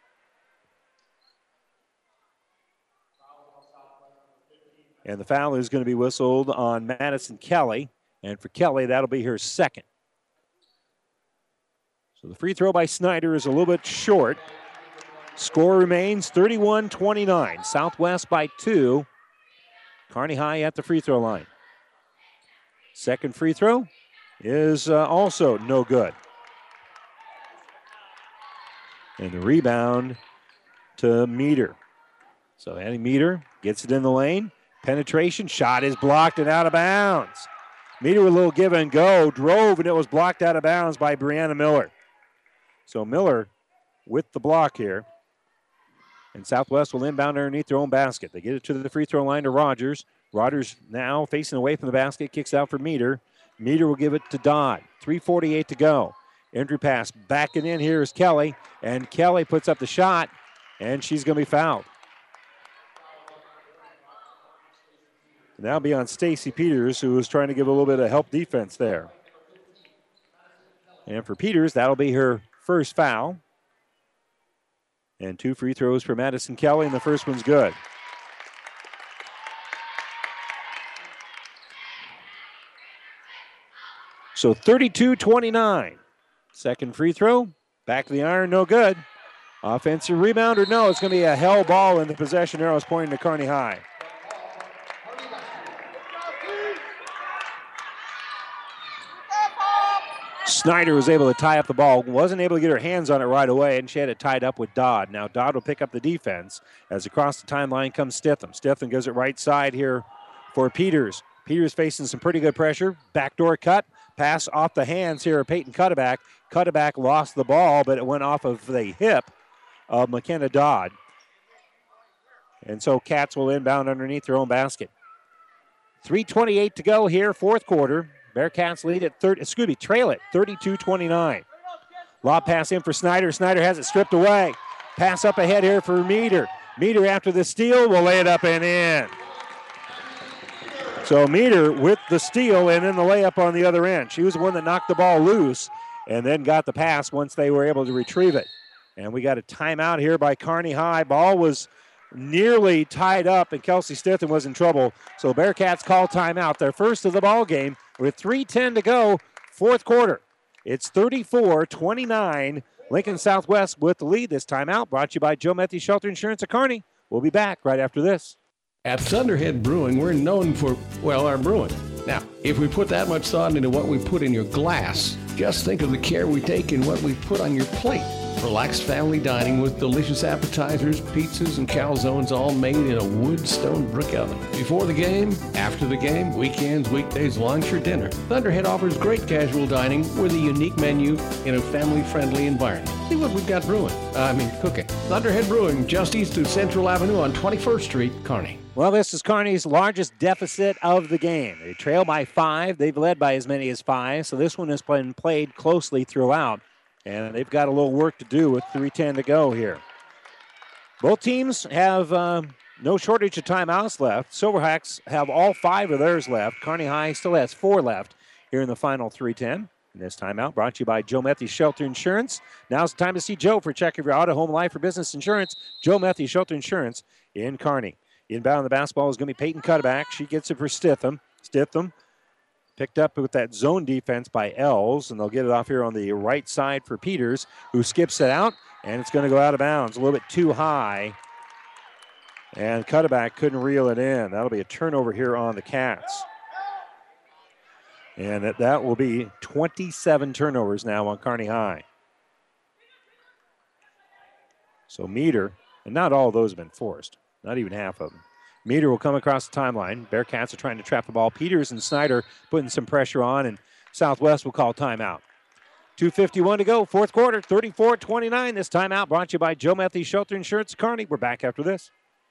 And the foul is going to be whistled on Madison Kelly. And for Kelly, that'll be her second. So the free throw by Snyder is a little bit short. Score remains thirty-one twenty-nine. Southwest by two. Kearney High at the free throw line. Second free throw is uh, also no good. And the rebound to Meter. So Addie Meter gets it in the lane. Penetration shot is blocked and out of bounds. Meter with a little give and go. Drove and it was blocked out of bounds by Brianna Miller. So Miller with the block here. And Southwest will inbound underneath their own basket. They get it to the free throw line to Rogers. Rogers now facing away from the basket, kicks out for Meter. Meter will give it to Dodd. three forty-eight to go. Entry pass backing in here is Kelly. And Kelly puts up the shot, and she's going to be fouled. Now be on Stacy Peters, who was trying to give a little bit of help defense there. And for Peters, that'll be her first foul. And two free throws for Madison Kelly, and the first one's good. So thirty-two twenty-nine. Second free throw, back to the iron, no good. Offensive rebound, or no, it's going to be a hell ball, and the possession arrow is pointing to Kearney High. Snyder was able to tie up the ball, wasn't able to get her hands on it right away, and she had it tied up with Dodd. Now Dodd will pick up the defense as across the timeline comes Stitham. Stitham goes it right side here for Peters. Peters facing some pretty good pressure. Backdoor cut. Pass off the hands here of Peyton Cutterback. Cutterback lost the ball, but it went off of the hip of McKenna Dodd. And so Cats will inbound underneath their own basket. three twenty-eight to go here, fourth quarter. Bearcats lead at thirty, excuse me, trail it, thirty-two twenty-nine. Lob pass in for Snyder. Snyder has it stripped away. Pass up ahead here for Meter. Meter after the steal will lay it up and in. So Meter with the steal and then the layup on the other end. She was the one that knocked the ball loose and then got the pass once they were able to retrieve it. And we got a timeout here by Kearney High. Ball was nearly tied up and Kelsey Stitham was in trouble. So Bearcats call timeout. Their first of the ball game with three ten to go, fourth quarter. It's thirty-four twenty-nine. Lincoln Southwest with the lead this timeout. Brought to you by Joe Methy Shelter Insurance of Kearney. We'll be back right after this. At Thunderhead Brewing, we're known for, well, our brewing. Now, if we put that much thought into what we put in your glass, just think of the care we take in what we put on your plate. Relaxed family dining with delicious appetizers, pizzas, and calzones all made in a wood stone brick oven. Before the game, after the game, weekends, weekdays, lunch, or dinner, Thunderhead offers great casual dining with a unique menu in a family-friendly environment. See what we've got brewing. Uh, I mean, cooking. Thunderhead Brewing, just east of Central Avenue on twenty-first Street, Kearney. Well, this is Kearney's largest deficit of the game. They trail by five. They've led by as many as five, so this one has been played closely throughout. And they've got a little work to do with three ten to go here. Both teams have uh, no shortage of timeouts left. Silverhawks have all five of theirs left. Kearney High still has four left here in the final three ten. And this timeout brought to you by Joe Methy Shelter Insurance. Now's the time to see Joe for a check of your auto, home, life, or business insurance. Joe Methy Shelter Insurance in Kearney. Inbound the basketball is going to be Peyton Cutterback. She gets it for Stitham. Stitham picked up with that zone defense by Els, and they'll get it off here on the right side for Peters, who skips it out, and it's going to go out of bounds. A little bit too high, and Cutterback couldn't reel it in. That'll be a turnover here on the Cats. And that, that will be twenty-seven turnovers now on Kearney High. So Meter, and not all of those have been forced, not even half of them. Meter will come across the timeline. Bearcats are trying to trap the ball. Peters and Snyder putting some pressure on, and Southwest will call timeout. two fifty-one to go, fourth quarter, thirty-four twenty-nine. This timeout brought to you by Joe Methy Shelter Insurance Kearney. We're back after this.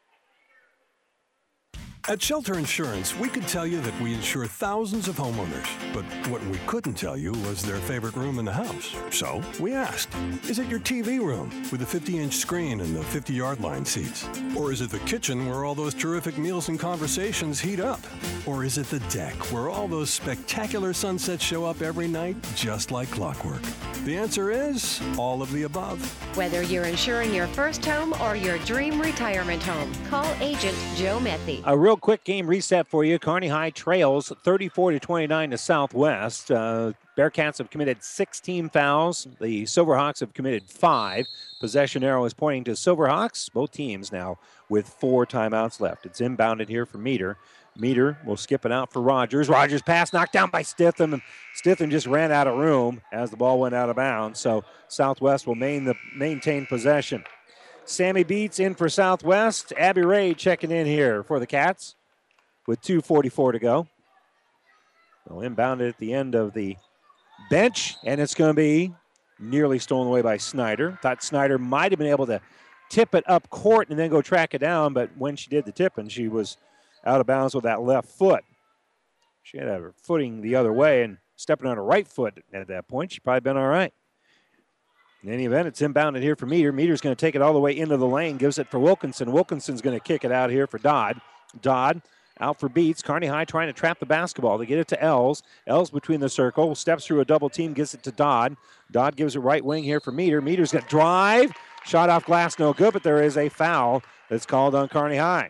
At Shelter Insurance, we could tell you that we insure thousands of homeowners, but what we couldn't tell you was their favorite room in the house. So we asked, is it your T V room with the fifty-inch screen and the fifty-yard line seats? Or is it the kitchen where all those terrific meals and conversations heat up? Or is it the deck where all those spectacular sunsets show up every night just like clockwork? The answer is all of the above. Whether you're insuring your first home or your dream retirement home, call agent Joe Methy. A real quick game reset for you. Kearney High trails thirty-four to twenty-nine to Southwest. Uh, Bearcats have committed sixteen fouls. The Silverhawks have committed five. Possession arrow is pointing to Silverhawks. Both teams now with four timeouts left. It's inbounded here for Meter. Meter will skip it out for Rogers. Rogers pass knocked down by Stitham, and Stitham just ran out of room as the ball went out of bounds. So Southwest will main the, maintain possession. Sammy Beats in for Southwest. Abby Ray checking in here for the Cats with two forty-four to go. They'll inbound it at the end of the bench, and it's going to be nearly stolen away by Snyder. Thought Snyder might have been able to tip it up court and then go track it down, but when she did the tipping, she was out of bounds with that left foot. She had her footing the other way and stepping on her right foot at that point. She'd probably been all right. In any event, it's inbounded here for Meter. Meter's going to take it all the way into the lane, gives it for Wilkinson. Wilkinson's going to kick it out here for Dodd. Dodd out for Beats. Kearney High trying to trap the basketball. They get it to Els. Els between the circle, steps through a double team, gives it to Dodd. Dodd gives it right wing here for Meter. Meter's going to drive. Shot off glass, no good, but there is a foul that's called on Kearney High.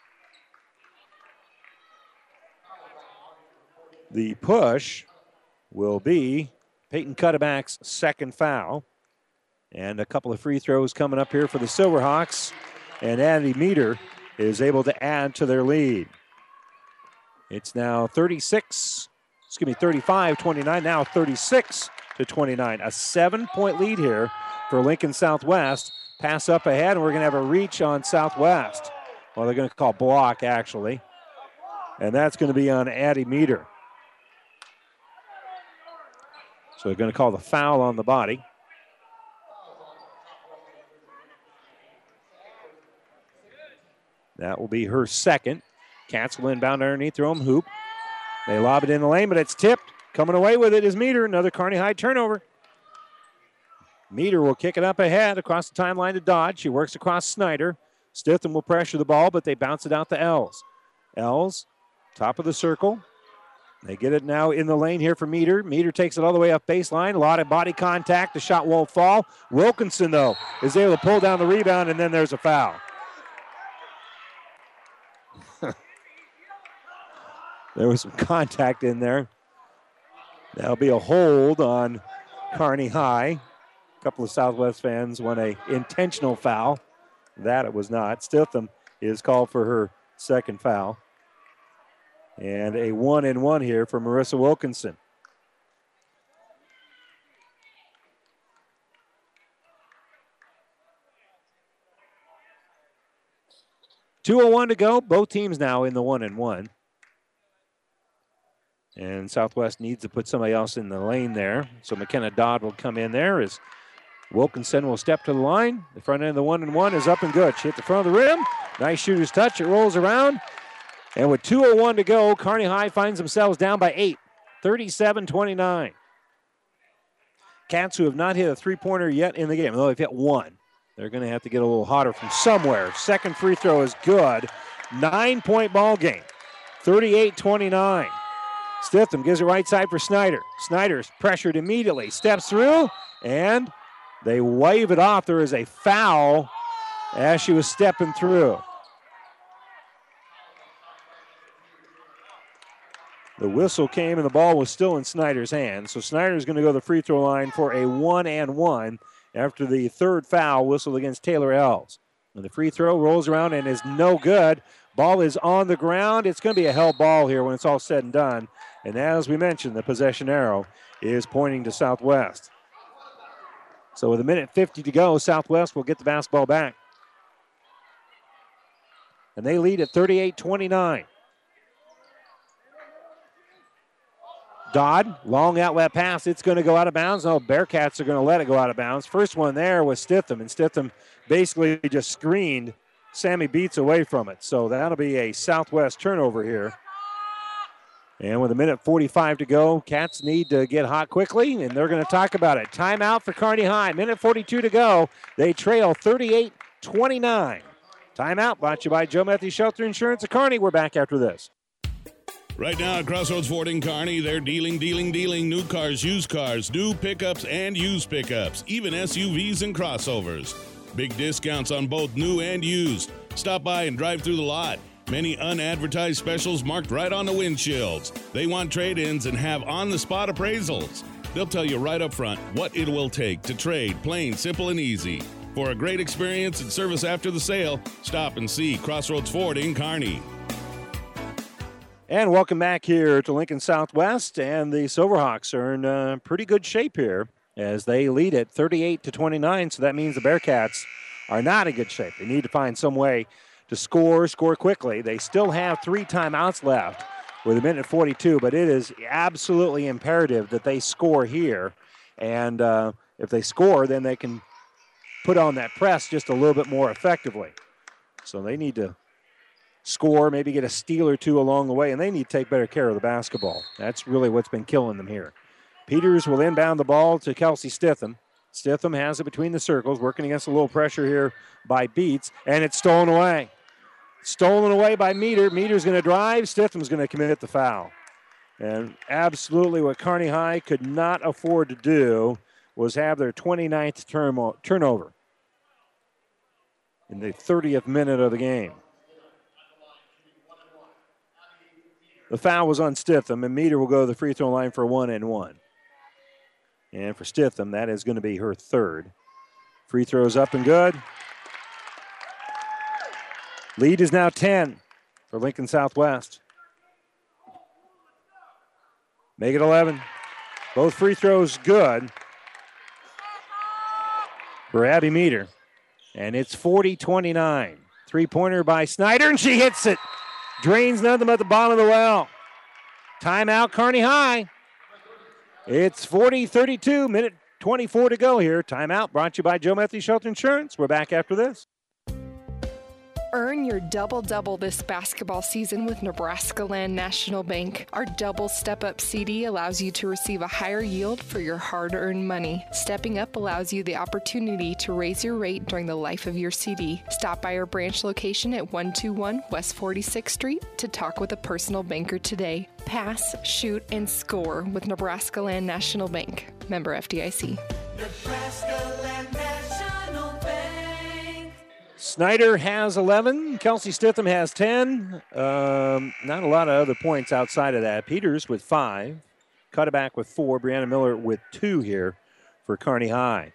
The push will be Peyton Cutterback's second foul. And a couple of free throws coming up here for the Silverhawks. And Andy Meter is able to add to their lead. It's now thirty-six, excuse me, thirty-five twenty-nine, now thirty-six to twenty-nine. A seven-point lead here for Lincoln Southwest. Pass up ahead, and we're going to have a reach on Southwest. Well, they're going to call block, actually. And that's going to be on Addie Meter. So they're going to call the foul on the body. That will be her second. Cats will inbound underneath their own hoop. They lob it in the lane, but it's tipped. Coming away with it is Meter. Another Kearney High turnover. Meter will kick it up ahead across the timeline to Dodge. She works across Snyder. Stitham will pressure the ball, but they bounce it out to Els. Els, top of the circle. They get it now in the lane here for Meter. Meter takes it all the way up baseline. A lot of body contact. The shot won't fall. Wilkinson, though, is able to pull down the rebound, and then there's a foul. There was some contact in there. That'll be a hold on Kearney High. A couple of Southwest fans want a intentional foul. That it was not. Stitham is called for her second foul. And a one and one here for Marissa Wilkinson. two oh one to go. Both teams now in the one and one. And Southwest needs to put somebody else in the lane there. So McKenna Dodd will come in there as Wilkinson will step to the line. The front end of the one and one is up and good. She hit the front of the rim. Nice shooter's touch. It rolls around. And with two oh one to go, Kearney High finds themselves down by eight, thirty-seven twenty-nine. Cats who have not hit a three-pointer yet in the game, though they've hit one. They're going to have to get a little hotter from somewhere. Second free throw is good. Nine-point ball game, thirty-eight twenty-nine. Stitham gives it right side for Snyder. Snyder's pressured immediately, steps through, and they wave it off. There is a foul as she was stepping through. The whistle came and the ball was still in Snyder's hand. So Snyder's going to go to the free throw line for a one and one after the third foul whistled against Taylor Els. And the free throw rolls around and is no good. Ball is on the ground. It's going to be a held ball here when it's all said and done. And as we mentioned, the possession arrow is pointing to Southwest. So with a minute fifty to go, Southwest will get the basketball back. And they lead at thirty-eight twenty-nine. Dodd, long outlet pass. It's going to go out of bounds. No, Bearcats are going to let it go out of bounds. First one there was Stitham, and Stitham basically just screened Sammy Beats away from it. So that'll be a Southwest turnover here. And with a minute forty-five to go, Cats need to get hot quickly, and they're going to talk about it. Timeout for Kearney High. minute forty-two to go. They trail thirty-eight twenty-nine. Timeout brought to you by Joe Matthews Shelter Insurance of Kearney. We're back after this. Right now at Crossroads Ford in Kearney, they're dealing, dealing, dealing new cars, used cars, new pickups and used pickups, even S U Vs and crossovers. Big discounts on both new and used. Stop by and drive through the lot. Many unadvertised specials marked right on the windshields. They want trade-ins and have on-the-spot appraisals. They'll tell you right up front what it will take to trade, plain, simple, and easy. For a great experience and service after the sale, stop and see Crossroads Ford in Kearney. And welcome back here to Lincoln Southwest, and the Silverhawks are in uh, pretty good shape here as they lead at thirty-eight to twenty-nine, so that means the Bearcats are not in good shape. They need to find some way to score, score quickly. They still have three timeouts left with a minute forty-two, but it is absolutely imperative that they score here, and uh, if they score, then they can put on that press just a little bit more effectively. So they need to score, maybe get a steal or two along the way, and they need to take better care of the basketball. That's really what's been killing them here. Peters will inbound the ball to Kelsey Stitham. Stitham has it between the circles, working against a little pressure here by Beats, and it's stolen away. Stolen away by Meter. Meter's going to drive. Stitham's going to commit the foul. And absolutely what Kearney High could not afford to do was have their twenty-ninth term, turnover in the thirtieth minute of the game. The foul was on Stitham, and Meter will go to the free throw line for one and one. And for Stitham, that is going to be her third. Free throws up and good. Lead is now ten for Lincoln Southwest. Make it eleven. Both free throws good for Abby Meter. And it's forty twenty-nine. Three-pointer by Snyder, and she hits it. Drains nothing but the bottom of the well. Timeout, Kearney High. It's forty thirty-two, minute twenty-four to go here. Timeout brought to you by Joe Matthews Shelter Insurance. We're back after this. Earn your double-double this basketball season with Nebraska Land National Bank. Our double step-up C D allows you to receive a higher yield for your hard-earned money. Stepping up allows you the opportunity to raise your rate during the life of your C D. Stop by our branch location at one twenty-one West forty-sixth Street to talk with a personal banker today. Pass, shoot, and score with Nebraska Land National Bank. Member F D I C. Nebraska Land National Bank. Snyder has eleven. Kelsey Stitham has ten. Um, not a lot of other points outside of that. Peters with five. Cutterback with four. Brianna Miller with two here for Kearney High.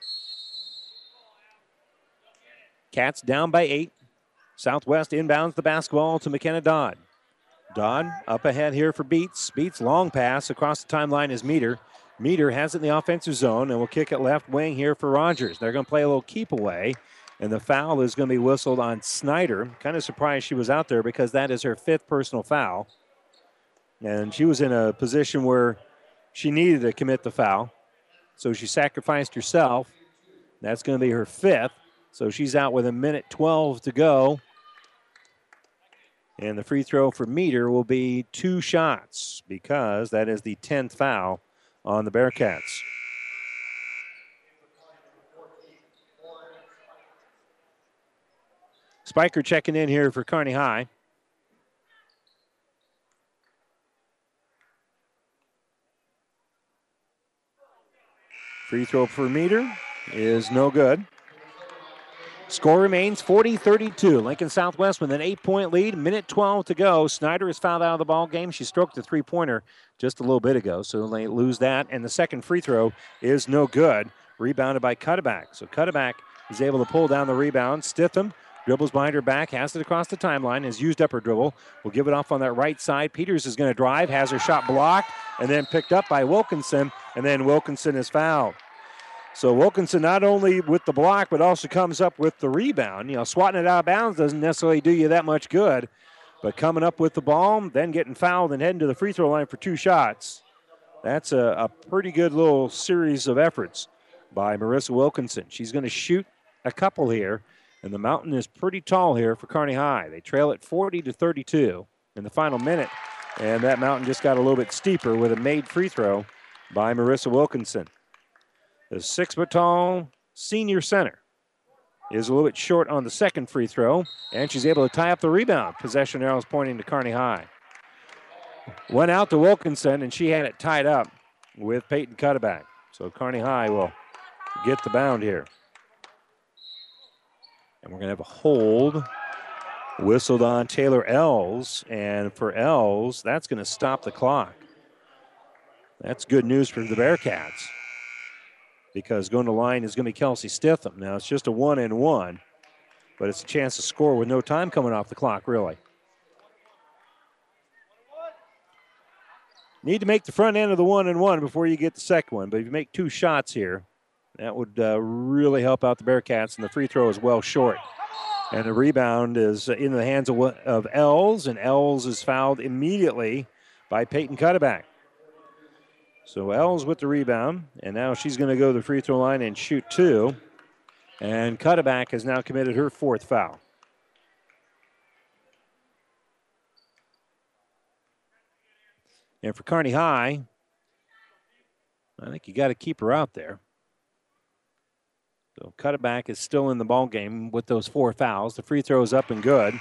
Cats down by eight. Southwest inbounds the basketball to McKenna Dodd. Dodd up ahead here for Beats. Beats long pass across the timeline is Meter. Meter has it in the offensive zone and will kick it left wing here for Rogers. They're going to play a little keep away. And the foul is going to be whistled on Snyder. Kind of surprised she was out there because that is her fifth personal foul. And she was in a position where she needed to commit the foul. So she sacrificed herself. That's going to be her fifth. So she's out with a minute twelve to go. And the free throw for Meter will be two shots because that is the tenth foul on the Bearcats. Spiker checking in here for Kearney High. Free throw for Meter is no good. Score remains forty thirty-two. Lincoln Southwest with an eight-point lead. Minute twelve to go. Snyder is fouled out of the ball game. She stroked the three-pointer just a little bit ago, so they lose that. And the second free throw is no good. Rebounded by Cutterback. So Cutterback is able to pull down the rebound. Stitham dribbles behind her back, has it across the timeline, has used up her dribble. Will give it off on that right side. Peters is going to drive, has her shot blocked, and then picked up by Wilkinson, and then Wilkinson is fouled. So Wilkinson not only with the block, but also comes up with the rebound. You know, swatting it out of bounds doesn't necessarily do you that much good. But coming up with the ball, then getting fouled and heading to the free throw line for two shots. That's a, a pretty good little series of efforts by Marissa Wilkinson. She's going to shoot a couple here, and the mountain is pretty tall here for Kearney High. They trail it forty to thirty-two in the final minute, and that mountain just got a little bit steeper with a made free throw by Marissa Wilkinson. The six-foot-tall senior center is a little bit short on the second free throw, and she's able to tie up the rebound. Possession arrows pointing to Kearney High. Went out to Wilkinson, and she had it tied up with Peyton Cutterback. So Kearney High will get the bound here. And we're going to have a hold whistled on Taylor Ells, and for Ells, that's going to stop the clock. That's good news for the Bearcats, because going to line is going to be Kelsey Stitham. Now, it's just a one and one, but it's a chance to score with no time coming off the clock, really. Need to make the front end of the one and one before you get the second one, but if you make two shots here, that would uh, really help out the Bearcats, and the free throw is well short. And the rebound is in the hands of, of Ells, and Ells is fouled immediately by Peyton Cutterback. So Ells with the rebound, and now she's going to go to the free throw line and shoot two. And Cutterback has now committed her fourth foul. And for Kearney High, I think you got to keep her out there. So Cutterback is still in the ball game with those four fouls. The free throw is up and good.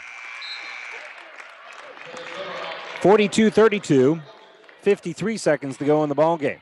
forty-two thirty-two. fifty-three seconds to go in the ball game.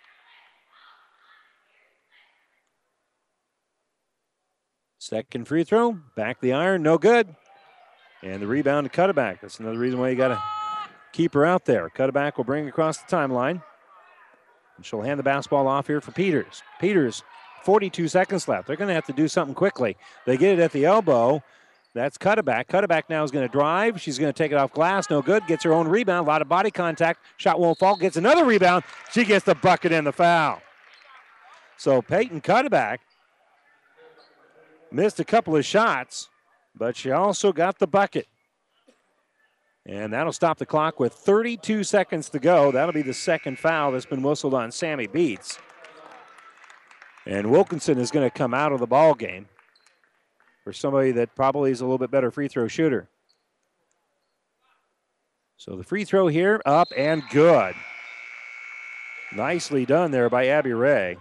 Second free throw, back the iron, no good. And the rebound to Cutterback. That's another reason why you got to keep her out there. Cutterback will bring across the timeline. And she'll hand the basketball off here for Peters. Peters, forty-two seconds left. They're going to have to do something quickly. They get it at the elbow. That's Cutterback. Cutterback now is going to drive. She's going to take it off glass. No good. Gets her own rebound. A lot of body contact. Shot won't fall. Gets another rebound. She gets the bucket and the foul. So Peyton Cutterback missed a couple of shots, but she also got the bucket. And that'll stop the clock with thirty-two seconds to go. That'll be the second foul that's been whistled on Sammy Beets. And Wilkinson is going to come out of the ball game for somebody that probably is a little bit better free throw shooter. So the free throw here, up and good. Nicely done there by Abby Ray.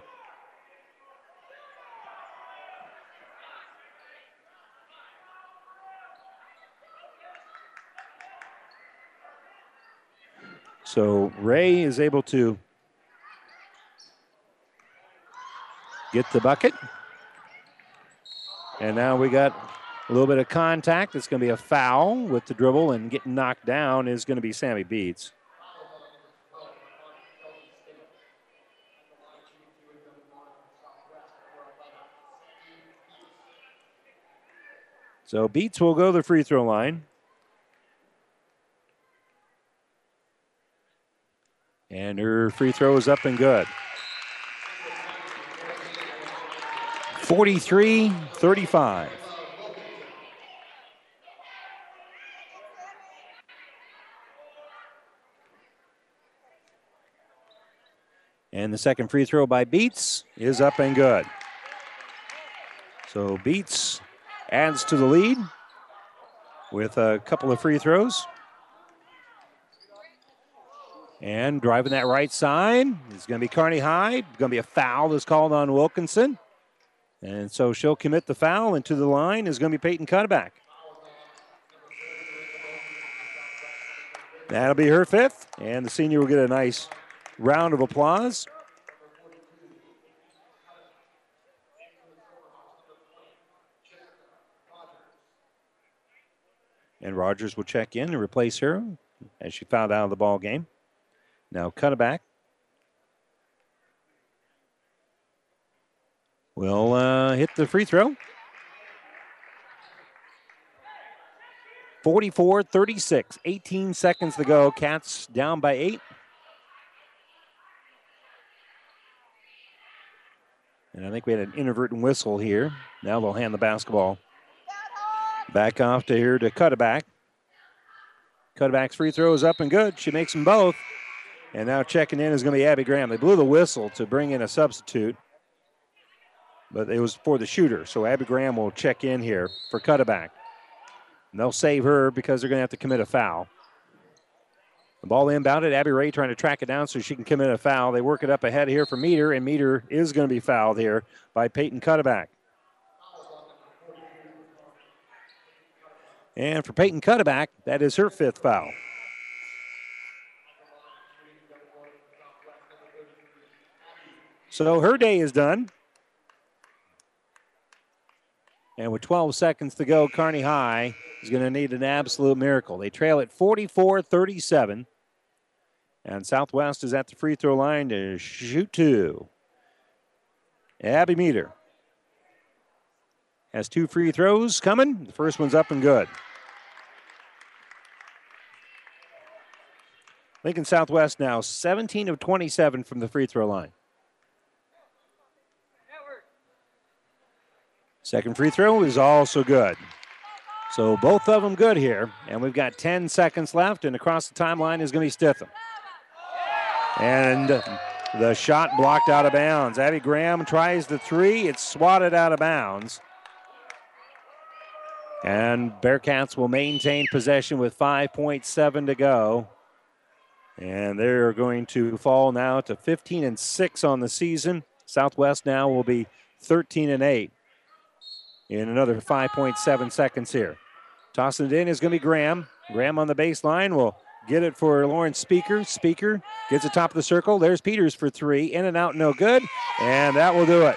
So Ray is able to get the bucket. And now we got a little bit of contact. It's going to be a foul with the dribble, and getting knocked down is going to be Sammy Beets. So Beets will go to the free throw line. And her free throw is up and good. forty-three thirty-five. And the second free throw by Beets is up and good. So Beets adds to the lead with a couple of free throws. And driving that right side is going to be Kearney High. Going to be a foul that's called on Wilkinson. And so she'll commit the foul, and to the line is going to be Peyton Cutterback. That'll be her fifth, and the senior will get a nice round of applause. And Rogers will check in and replace her as she fouled out of the ball game. Now Cutterback will uh, hit the free throw. forty-four thirty-six, eighteen seconds to go. Cats down by eight. And I think we had an inadvertent whistle here. Now they'll hand the basketball back off to here to Cutterback. Cutterback's free throw is up and good. She makes them both. And now checking in is going to be Abby Graham. They blew the whistle to bring in a substitute, but it was for the shooter. So Abby Graham will check in here for Cutterback. And they'll save her because they're going to have to commit a foul. The ball inbounded. Abby Ray trying to track it down so she can commit a foul. They work it up ahead here for Meter, and Meter is going to be fouled here by Peyton Cutterback. And for Peyton Cutterback, that is her fifth foul. So her day is done. And with twelve seconds to go, Kearney High is going to need an absolute miracle. They trail at forty-four thirty-seven. And Southwest is at the free throw line to shoot two. Abby Meter has two free throws coming. The first one's up and good. Lincoln Southwest now seventeen of twenty-seven from the free throw line. Second free throw is also good. So both of them good here. And we've got ten seconds left, and across the timeline is going to be Stitham. And the shot blocked out of bounds. Abby Graham tries the three. It's swatted out of bounds. And Bearcats will maintain possession with five point seven to go. And they're going to fall now to fifteen and six on the season. Southwest now will be thirteen and eight. In another five point seven seconds here. Tossing it in is going to be Graham. Graham on the baseline will get it for Lauren Speaker. Speaker gets the top of the circle. There's Peters for three. In and out, no good. And that will do it.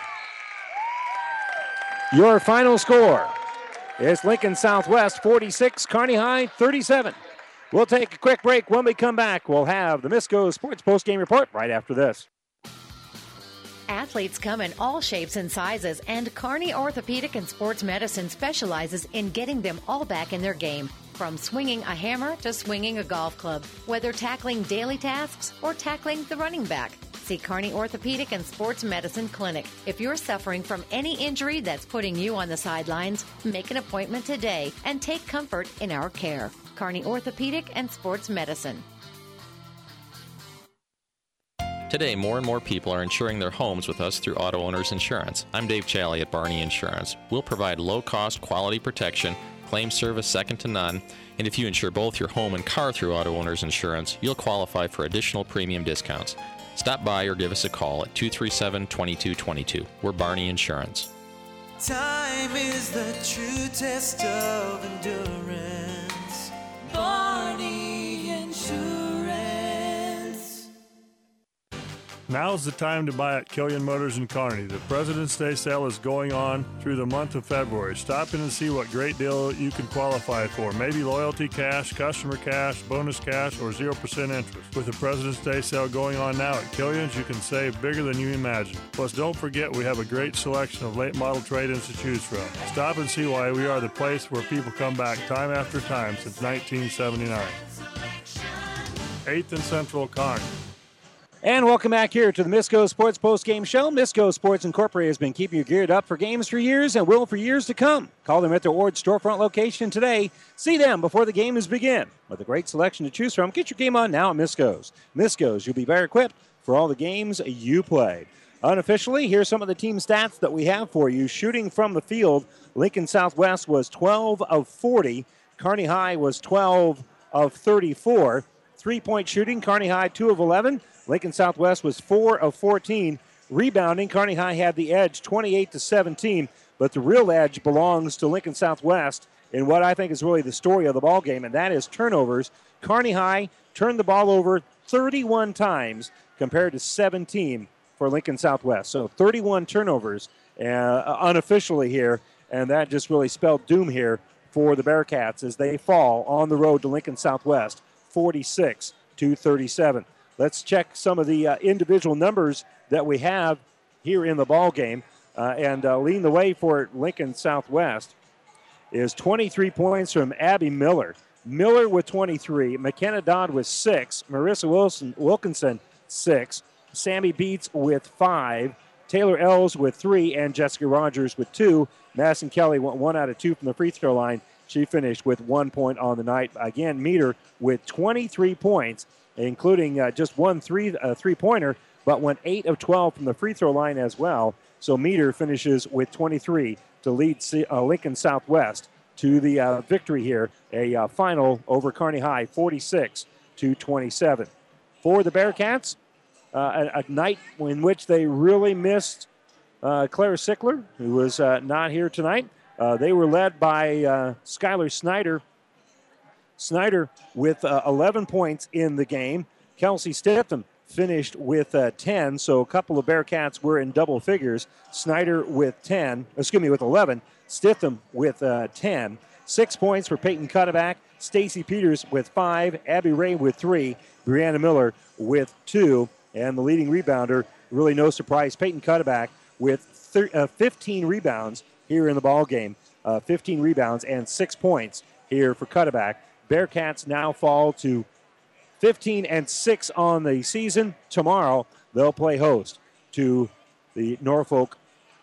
Your final score is Lincoln Southwest forty-six, Kearney High thirty-seven. We'll take a quick break. When we come back, we'll have the Misco Sports Postgame Report right after this. Athletes come in all shapes and sizes, and Kearney Orthopedic and Sports Medicine specializes in getting them all back in their game. From swinging a hammer to swinging a golf club, whether tackling daily tasks or tackling the running back. See Kearney Orthopedic and Sports Medicine Clinic. If you're suffering from any injury that's putting you on the sidelines, make an appointment today and take comfort in our care. Kearney Orthopedic and Sports Medicine. Today, more and more people are insuring their homes with us through Auto Owners Insurance. I'm Dave Challey at Barney Insurance. We'll provide low-cost, quality protection, claim service second to none, and if you insure both your home and car through Auto Owners Insurance, you'll qualify for additional premium discounts. Stop by or give us a call at two three seven, two two two two. We're Barney Insurance. Time is the true test of endurance. Barney Insurance. Now's the time to buy at Killian Motors in Kearney. The President's Day sale is going on through the month of February. Stop in and see what great deal you can qualify for. Maybe loyalty cash, customer cash, bonus cash, or zero percent interest. With the President's Day sale going on now at Killian's, you can save bigger than you imagine. Plus, don't forget we have a great selection of late model trade-ins to choose from. Stop and see why we are the place where people come back time after time since nineteen seventy-nine. eighth and Central, Kearney. And welcome back here to the Misco Sports Post-Game Show. Misco Sports Incorporated has been keeping you geared up for games for years and will for years to come. Call them at their Ord storefront location today. See them before the games begin. With a great selection to choose from, get your game on now at Misco's. Misco's, you'll be better equipped for all the games you play. Unofficially, here's some of the team stats that we have for you. Shooting from the field, Lincoln Southwest was twelve of forty. Kearney High was twelve of thirty-four. Three-point shooting, Kearney High two of eleven. Lincoln Southwest was four of fourteen. Rebounding, Kearney High had the edge, twenty-eight to seventeen, but the real edge belongs to Lincoln Southwest in what I think is really the story of the ball game, and that is turnovers. Kearney High turned the ball over thirty-one times compared to seventeen for Lincoln Southwest. So thirty-one turnovers uh, unofficially here, and that just really spelled doom here for the Bearcats as they fall on the road to Lincoln Southwest, forty-six to thirty-seven. Let's check some of the uh, individual numbers that we have here in the ball game. Uh, and uh, leading the way for Lincoln Southwest is twenty-three points from Abby Miller. Miller with twenty-three. McKenna Dodd with six. Marissa Wilson Wilkinson, six. Sammy Beats with five. Taylor Ells with three. And Jessica Rogers with two. Madison Kelly went one out of two from the free throw line. She finished with one point on the night. Again, Meter with twenty-three points, including uh, just one three, uh, three-pointer, but went eight of twelve from the free throw line as well. So Meter finishes with twenty-three to lead C- uh, Lincoln Southwest to the uh, victory here, a uh, final over Kearney High, forty-six to twenty-seven. For the Bearcats, uh, a, a night in which they really missed uh, Clara Sickler, who was uh, not here tonight. Uh, they were led by uh, Skylar Snyder. Snyder with uh, eleven points in the game. Kelsey Stitham finished with uh, ten, so a couple of Bearcats were in double figures. Snyder with ten, excuse me, with eleven. Stitham with uh, ten. Six points for Peyton Cutterback. Stacy Peters with five. Abby Ray with three. Brianna Miller with two. And the leading rebounder, really no surprise, Peyton Cutterback with thir- uh, fifteen rebounds here in the ball game. Uh, fifteen rebounds and six points here for Cutterback. Bearcats now fall to fifteen and six on the season. Tomorrow, they'll play host to the Norfolk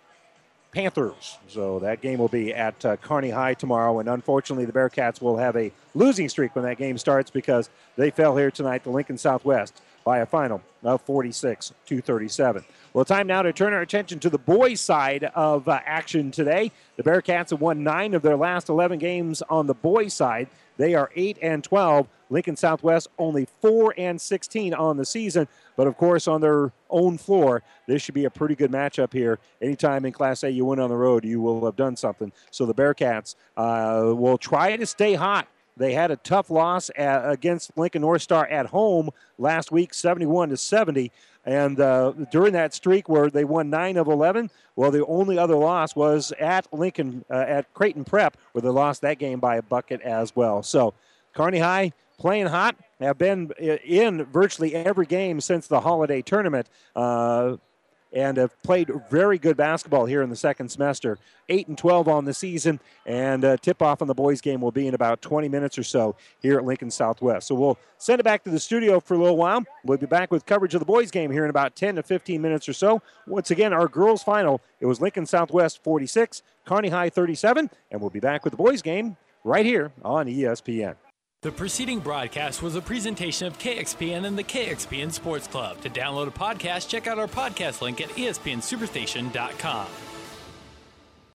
Panthers. So that game will be at uh, Kearney High tomorrow, and unfortunately, the Bearcats will have a losing streak when that game starts because they fell here tonight to Lincoln Southwest by a final of forty-six to thirty-seven. Well, time now to turn our attention to the boys' side of uh, action today. The Bearcats have won nine of their last eleven games on the boys' side. They are eight and twelve. Lincoln Southwest only four and sixteen on the season. But, of course, on their own floor, this should be a pretty good matchup here. Anytime in Class A you win on the road, you will have done something. So the Bearcats uh, will try to stay hot. They had a tough loss at, against Lincoln North Star at home last week, seventy-one to seventy. And uh, during that streak where they won nine of eleven, well, the only other loss was at Lincoln, uh, at Creighton Prep, where they lost that game by a bucket as well. So Kearney High playing hot, have been in virtually every game since the holiday tournament. Uh, and have played very good basketball here in the second semester. eight and twelve on the season, and uh, tip-off on the boys' game will be in about twenty minutes or so here at Lincoln Southwest. So we'll send it back to the studio for a little while. We'll be back with coverage of the boys' game here in about ten to fifteen minutes or so. Once again, our girls' final, it was Lincoln Southwest forty-six, Kearney High thirty-seven, and we'll be back with the boys' game right here on E S P N. The preceding broadcast was a presentation of K X P N and the K X P N Sports Club. To download a podcast, check out our podcast link at E S P N Superstation dot com.